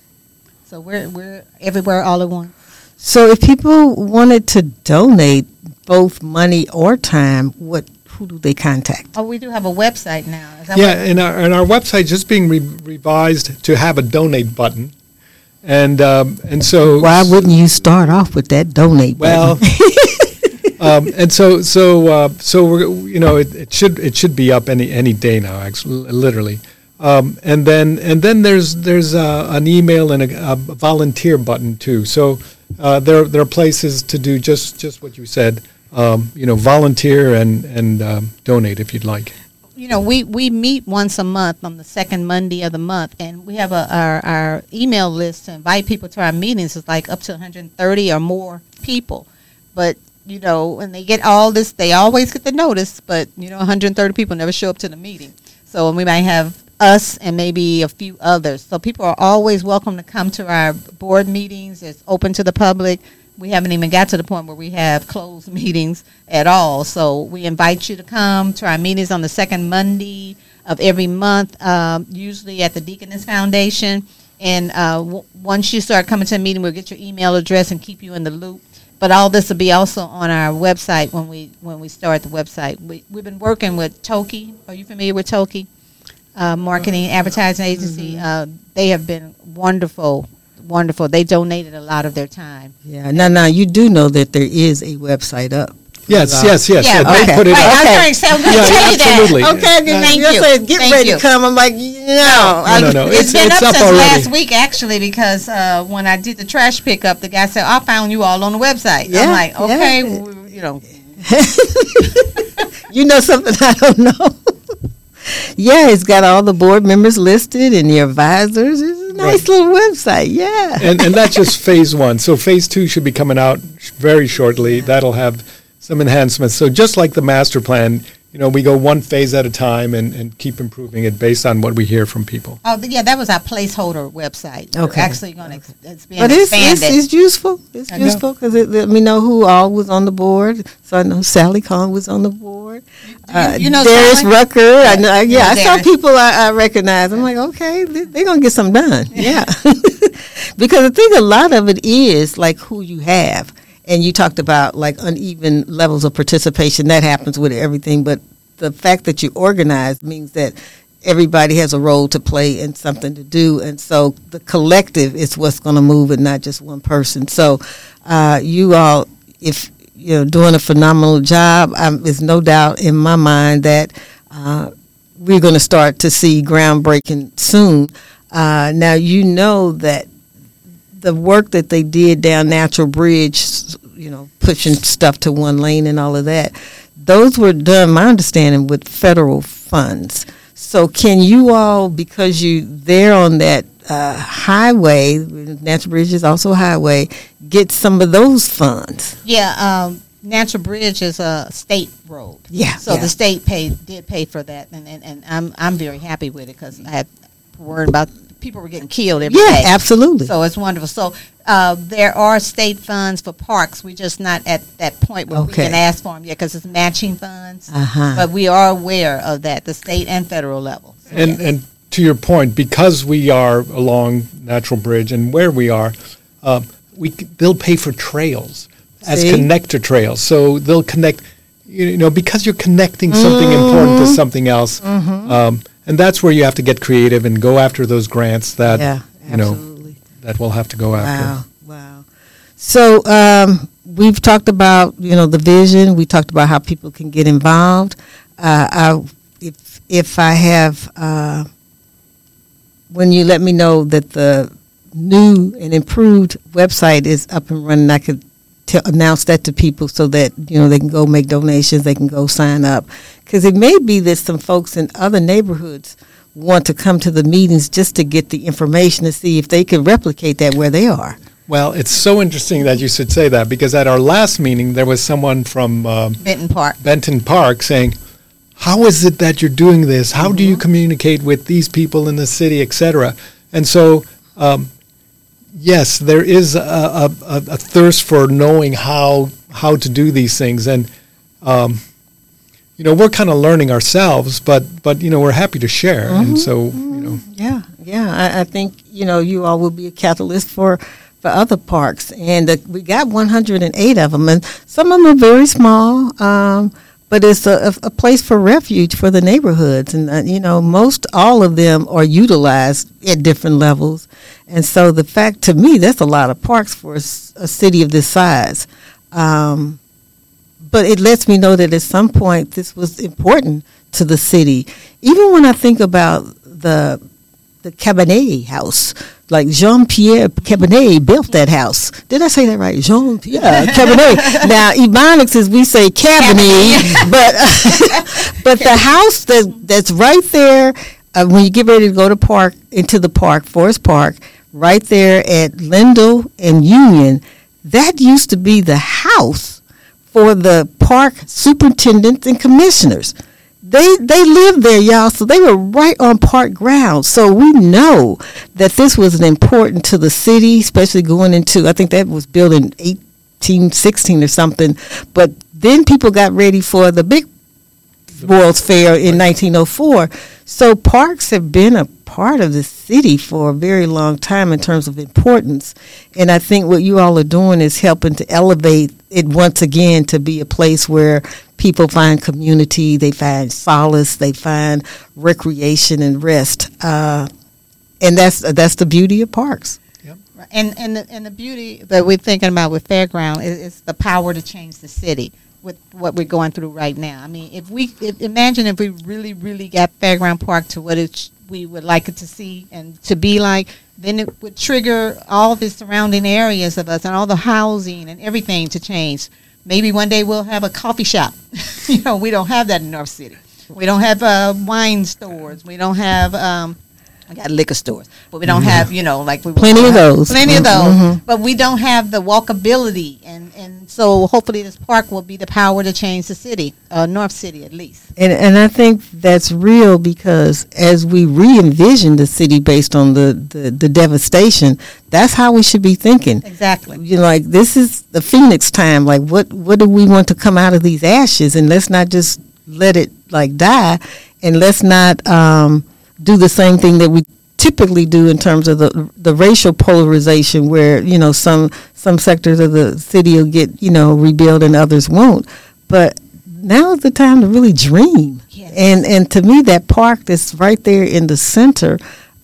So we're, we're everywhere all at once. So if people wanted to donate both money or time, what who do they contact? Oh, we do have a website now. Is that Yeah, what- and our, and our website just being re- revised to have a donate button, and um, and so Why wouldn't you start off with that donate well, button? um, and so so uh, so we're you know it, it should it should be up any any day now, actually, literally. Um, and then and then there's there's uh, an email and a, a volunteer button too. So uh, there there are places to do just just what you said. Um, you know, volunteer and and um, donate if you'd like. You know, we, we meet once a month on the second Monday of the month, and we have a our, our email list to invite people to our meetings. It's like up to one hundred thirty or more people. But, you know, when they get all this, they always get the notice, but, you know, one hundred thirty people never show up to the meeting. So we might have us and maybe a few others. So people are always welcome to come to our board meetings. It's open to the public. We haven't even got to the point where we have closed meetings at all. So we invite you to come to our meetings on the second Monday of every month, um, usually at the Deaconess Foundation. And uh, w- once you start coming to a meeting, we'll get your email address and keep you in the loop. But all this will be also on our website when we when we start the website. We, we've been working with Toki. Are you familiar with Toki? Uh, marketing advertising agency. Uh, they have been wonderful. Wonderful. They donated a lot of their time. Yeah. Now, now you do know that there is a website up. Yes, yes, yes. Yeah, yeah, they okay. put it Right, up. I was Okay. trying to say, I'm going to Yeah, tell you absolutely. that. Okay, Thank you you. said get Thank ready you. to come. I'm like, no. No, no, no. It's It's, been it's up up since already. last week, actually, because uh, when I did the trash pickup, the guy said, I found you all on the website. Yeah, I'm like, okay, yeah. well, you know. You know something I don't know. Yeah, it's got all the board members listed and the advisors. It's a nice Right. little website. Yeah. and, and that's just phase one. So phase two should be coming out sh- very shortly. That'll have some enhancements. So just like the master plan, you know, we go one phase at a time and, and keep improving it based on what we hear from people. Oh, yeah, that was our placeholder website. We're Okay. actually going to, ex- it's being But it's, it's, expanded. it's useful. It's I know. useful because it let me know who all was on the board. So I know Sally Kahn was on the board. Uh, you know Darius Sally? Rucker. I know, yeah, Yeah, I saw Darius. people I, I recognize. I'm like, okay, they- they're going to get something done. Yeah. Because I think a lot of it is like who you have. And you talked about like uneven levels of participation. That happens with everything. But the fact that you organize means that everybody has a role to play and something to do. And so the collective is what's going to move and not just one person. So uh, you all, if you're doing a phenomenal job, um, there's no doubt in my mind that uh, we're going to start to see groundbreaking soon. Uh, now, you know that the work that they did down Natural Bridge, you know, pushing stuff to one lane and all of that, those were done, my understanding, with federal funds. So can you all, because you there on that uh, highway, Natural Bridge is also a highway, get some of those funds? Yeah, um, Natural Bridge is a state road. Yeah, So yeah. the state paid did pay for that, and, and, and I'm I'm very happy with it because I had worried about people were getting killed every day. Yeah, absolutely. So it's wonderful. So uh, there are state funds for parks. We're just not at that point where we Okay. can ask for them yet because it's matching funds. Uh-huh. But we are aware of that, the state and federal level. So And yes. and to your point, because we are along Natural Bridge and where we are, uh, we c- they'll pay for trails as See? connector trails. So they'll connect, you know, because you're connecting something important to something else. Um, and that's where you have to get creative and go after those grants that, Yeah, you know, absolutely. that we'll have to go after. Wow, wow. So um, we've talked about, you know, the vision. We talked about how people can get involved. Uh, I, if if I have, uh, when you let me know that the new and improved website is up and running, I could t- announce that to people so that, you know, they can go make donations, they can go sign up. Because it may be that some folks in other neighborhoods want to come to the meetings just to get the information to see if they can replicate that where they are. Well, it's so interesting that you should say that because at our last meeting, there was someone from um, Benton Park. Benton Park saying, how is it that you're doing this? How do you communicate with these people in the city, et cetera? And so, um, yes, there is a, a, a a thirst for knowing how how to do these things. And, um, you know, we're kind of learning ourselves, but, but, you know, we're happy to share. And so, you know. Yeah, yeah. I, I think, you know, you all will be a catalyst for, for other parks. And uh, we got one hundred eight of them, and some of them are very small. Um, but it's a, a, a place for refuge for the neighborhoods. And, uh, you know, most all of them are utilized at different levels. And so the fact, to me, that's a lot of parks for a, s- a city of this size. Um, but it lets me know that at some point this was important to the city. Even when I think about the the Cabernet house, like Jean-Pierre Cabernet built that house. Did I say that right? Jean-Pierre Cabernet. Now, Ebonics is we say Cabernet, but but the house that that's right there uh, when you get ready to go to park into the park, Forest Park, right there at Lindell and Union, that used to be the house for the park superintendents and commissioners. They they lived there, y'all, so they were right on park grounds. So we know that this was an important to the city, especially going into, I think that was built in eighteen sixteen or something. But then people got ready for the big World's Fair in nineteen oh four. So parks have been a part of the city for a very long time in terms of importance. And I think what you all are doing is helping to elevate it once again to be a place where people find community, they find solace, they find recreation and rest. Uh, and that's that's the beauty of parks. And and the, and the beauty that we're thinking about with Fairground is, is the power to change the city with what we're going through right now. I mean, if we if, imagine if we really, really got Fairground Park to what it sh- we would like it to see and to be like, then it would trigger all the surrounding areas of us and all the housing and everything to change. Maybe one day we'll have a coffee shop. You know, we don't have that in North City. We don't have uh, wine stores. We don't have. Um, I got liquor stores, but we don't mm-hmm. have, you know, like we plenty of those, plenty of those. Mm-hmm. But we don't have the walkability, and, and so hopefully this park will be the power to change the city, uh, North City at least. And and I think that's real because as we re-envision the city based on the, the, the devastation, that's how we should be thinking. Exactly. You know, like this is the Phoenix time. Like what what do we want to come out of these ashes? And let's not just let it like die, and let's not. Um, do the same thing that we typically do in terms of the the racial polarization where, you know, some some sectors of the city will get, you know, rebuilt and others won't. But now is the time to really dream. Yes. And and to me, that park that's right there in the center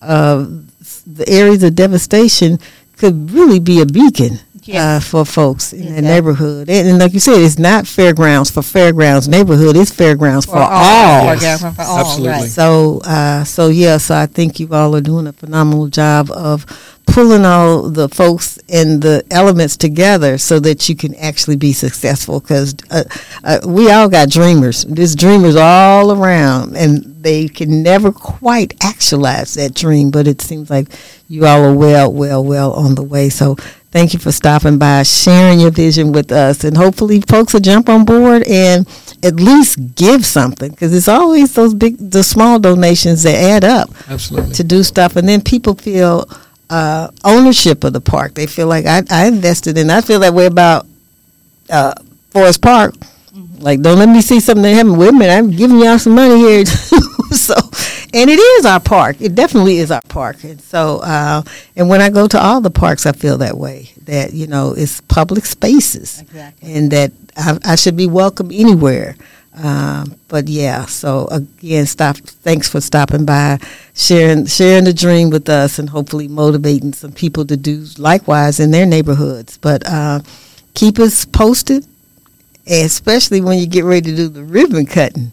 of the areas of devastation could really be a beacon. Yes. Uh, for folks in exactly. the neighborhood. And, and like you said, it's not fairgrounds for fairgrounds neighborhood, it's fairgrounds for, for all. all. Yes. For all. Absolutely. Right. So, uh, so yeah, so I think you all are doing a phenomenal job of pulling all the folks and the elements together so that you can actually be successful because uh, uh, we all got dreamers. There's dreamers all around, and they can never quite actualize that dream, but it seems like you all are well, well, well on the way. So thank you for stopping by, sharing your vision with us, and hopefully folks will jump on board and at least give something because it's always those big, the small donations that add up. Absolutely. To do stuff, and then people feel uh, ownership of the park. They feel like I, I invested in. I feel that way about uh, Forest Park. Mm-hmm. Like, don't let me see something that happened. Wait a minute, I'm giving y'all some money here. So, and it is our park. It definitely is our park. And so, uh, and when I go to all the parks, I feel that way. That, you know, it's public spaces, exactly. and that I, I should be welcome anywhere. Um, but yeah, so again, stop. Thanks for stopping by, sharing sharing the dream with us, and hopefully motivating some people to do likewise in their neighborhoods. But uh, keep us posted, especially when you get ready to do the ribbon cutting.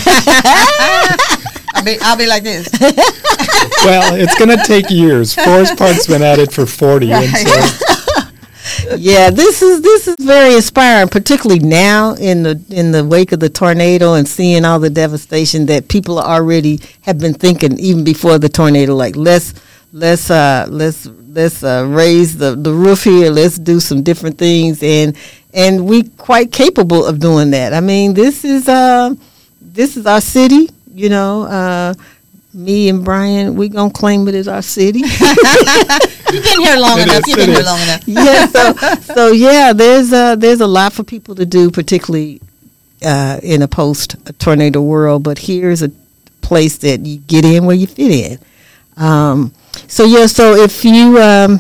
I'll be I'll be like this. Well, it's going to take years. Forest Park's been at it for forty, right. And so. Yeah, this is this is very inspiring, particularly now in the in the wake of the tornado and seeing all the devastation that people already have been thinking even before the tornado. Like let's let's uh, let's let's uh, raise the, the roof here. Let's do some different things, and and we quite capable of doing that. I mean, this is uh this is our city. You know, uh, me and Brian, we gonna claim it as our city. You've been here long It enough. is, You've it been here is. long enough. Yeah, so, so yeah, there's uh, there's a lot for people to do, particularly uh, in a post-tornado world. But here's a place that you get in where you fit in. Um, so yeah, so if you um,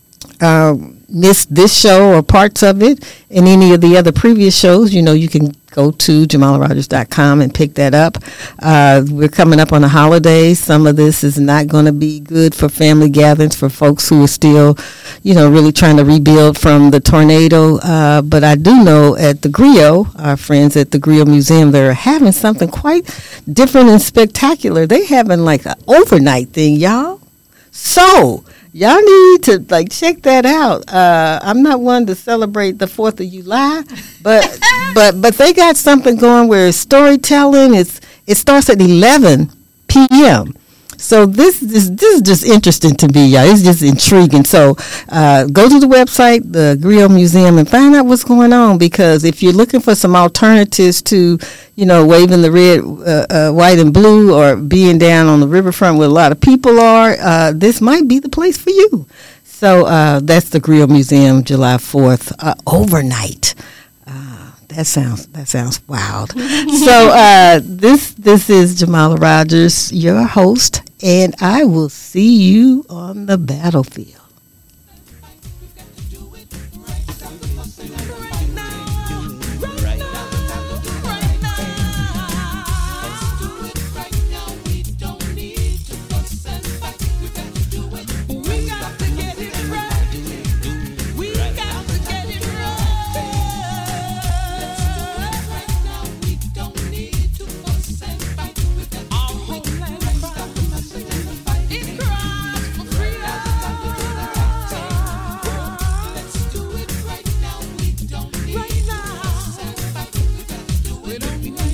uh, missed this show or parts of it and any of the other previous shows, you know, you can go to jamala rogers dot com and pick that up. Uh, we're coming up on the holidays. Some of this is not going to be good for family gatherings for folks who are still, you know, really trying to rebuild from the tornado. Uh, but I do know at the Griot, our friends at the Griot Museum, they're having something quite different and spectacular. They having like an overnight thing, y'all. So y'all need to like check that out. Uh, I'm not one to celebrate the Fourth of July, but but but they got something going where it's storytelling. It's it starts at eleven p.m. So this this this is just interesting to me, y'all. It's just intriguing. So uh, go to the website, the Griot Museum, and find out what's going on. Because if you're looking for some alternatives to, you know, waving the red, uh, uh, white, and blue, or being down on the riverfront where a lot of people are, uh, this might be the place for you. So uh, that's the Griot Museum, July fourth, uh, overnight. Uh, that sounds that sounds wild. So uh, this this is Jamala Rogers, your host, and I will see you on the battlefield. We don't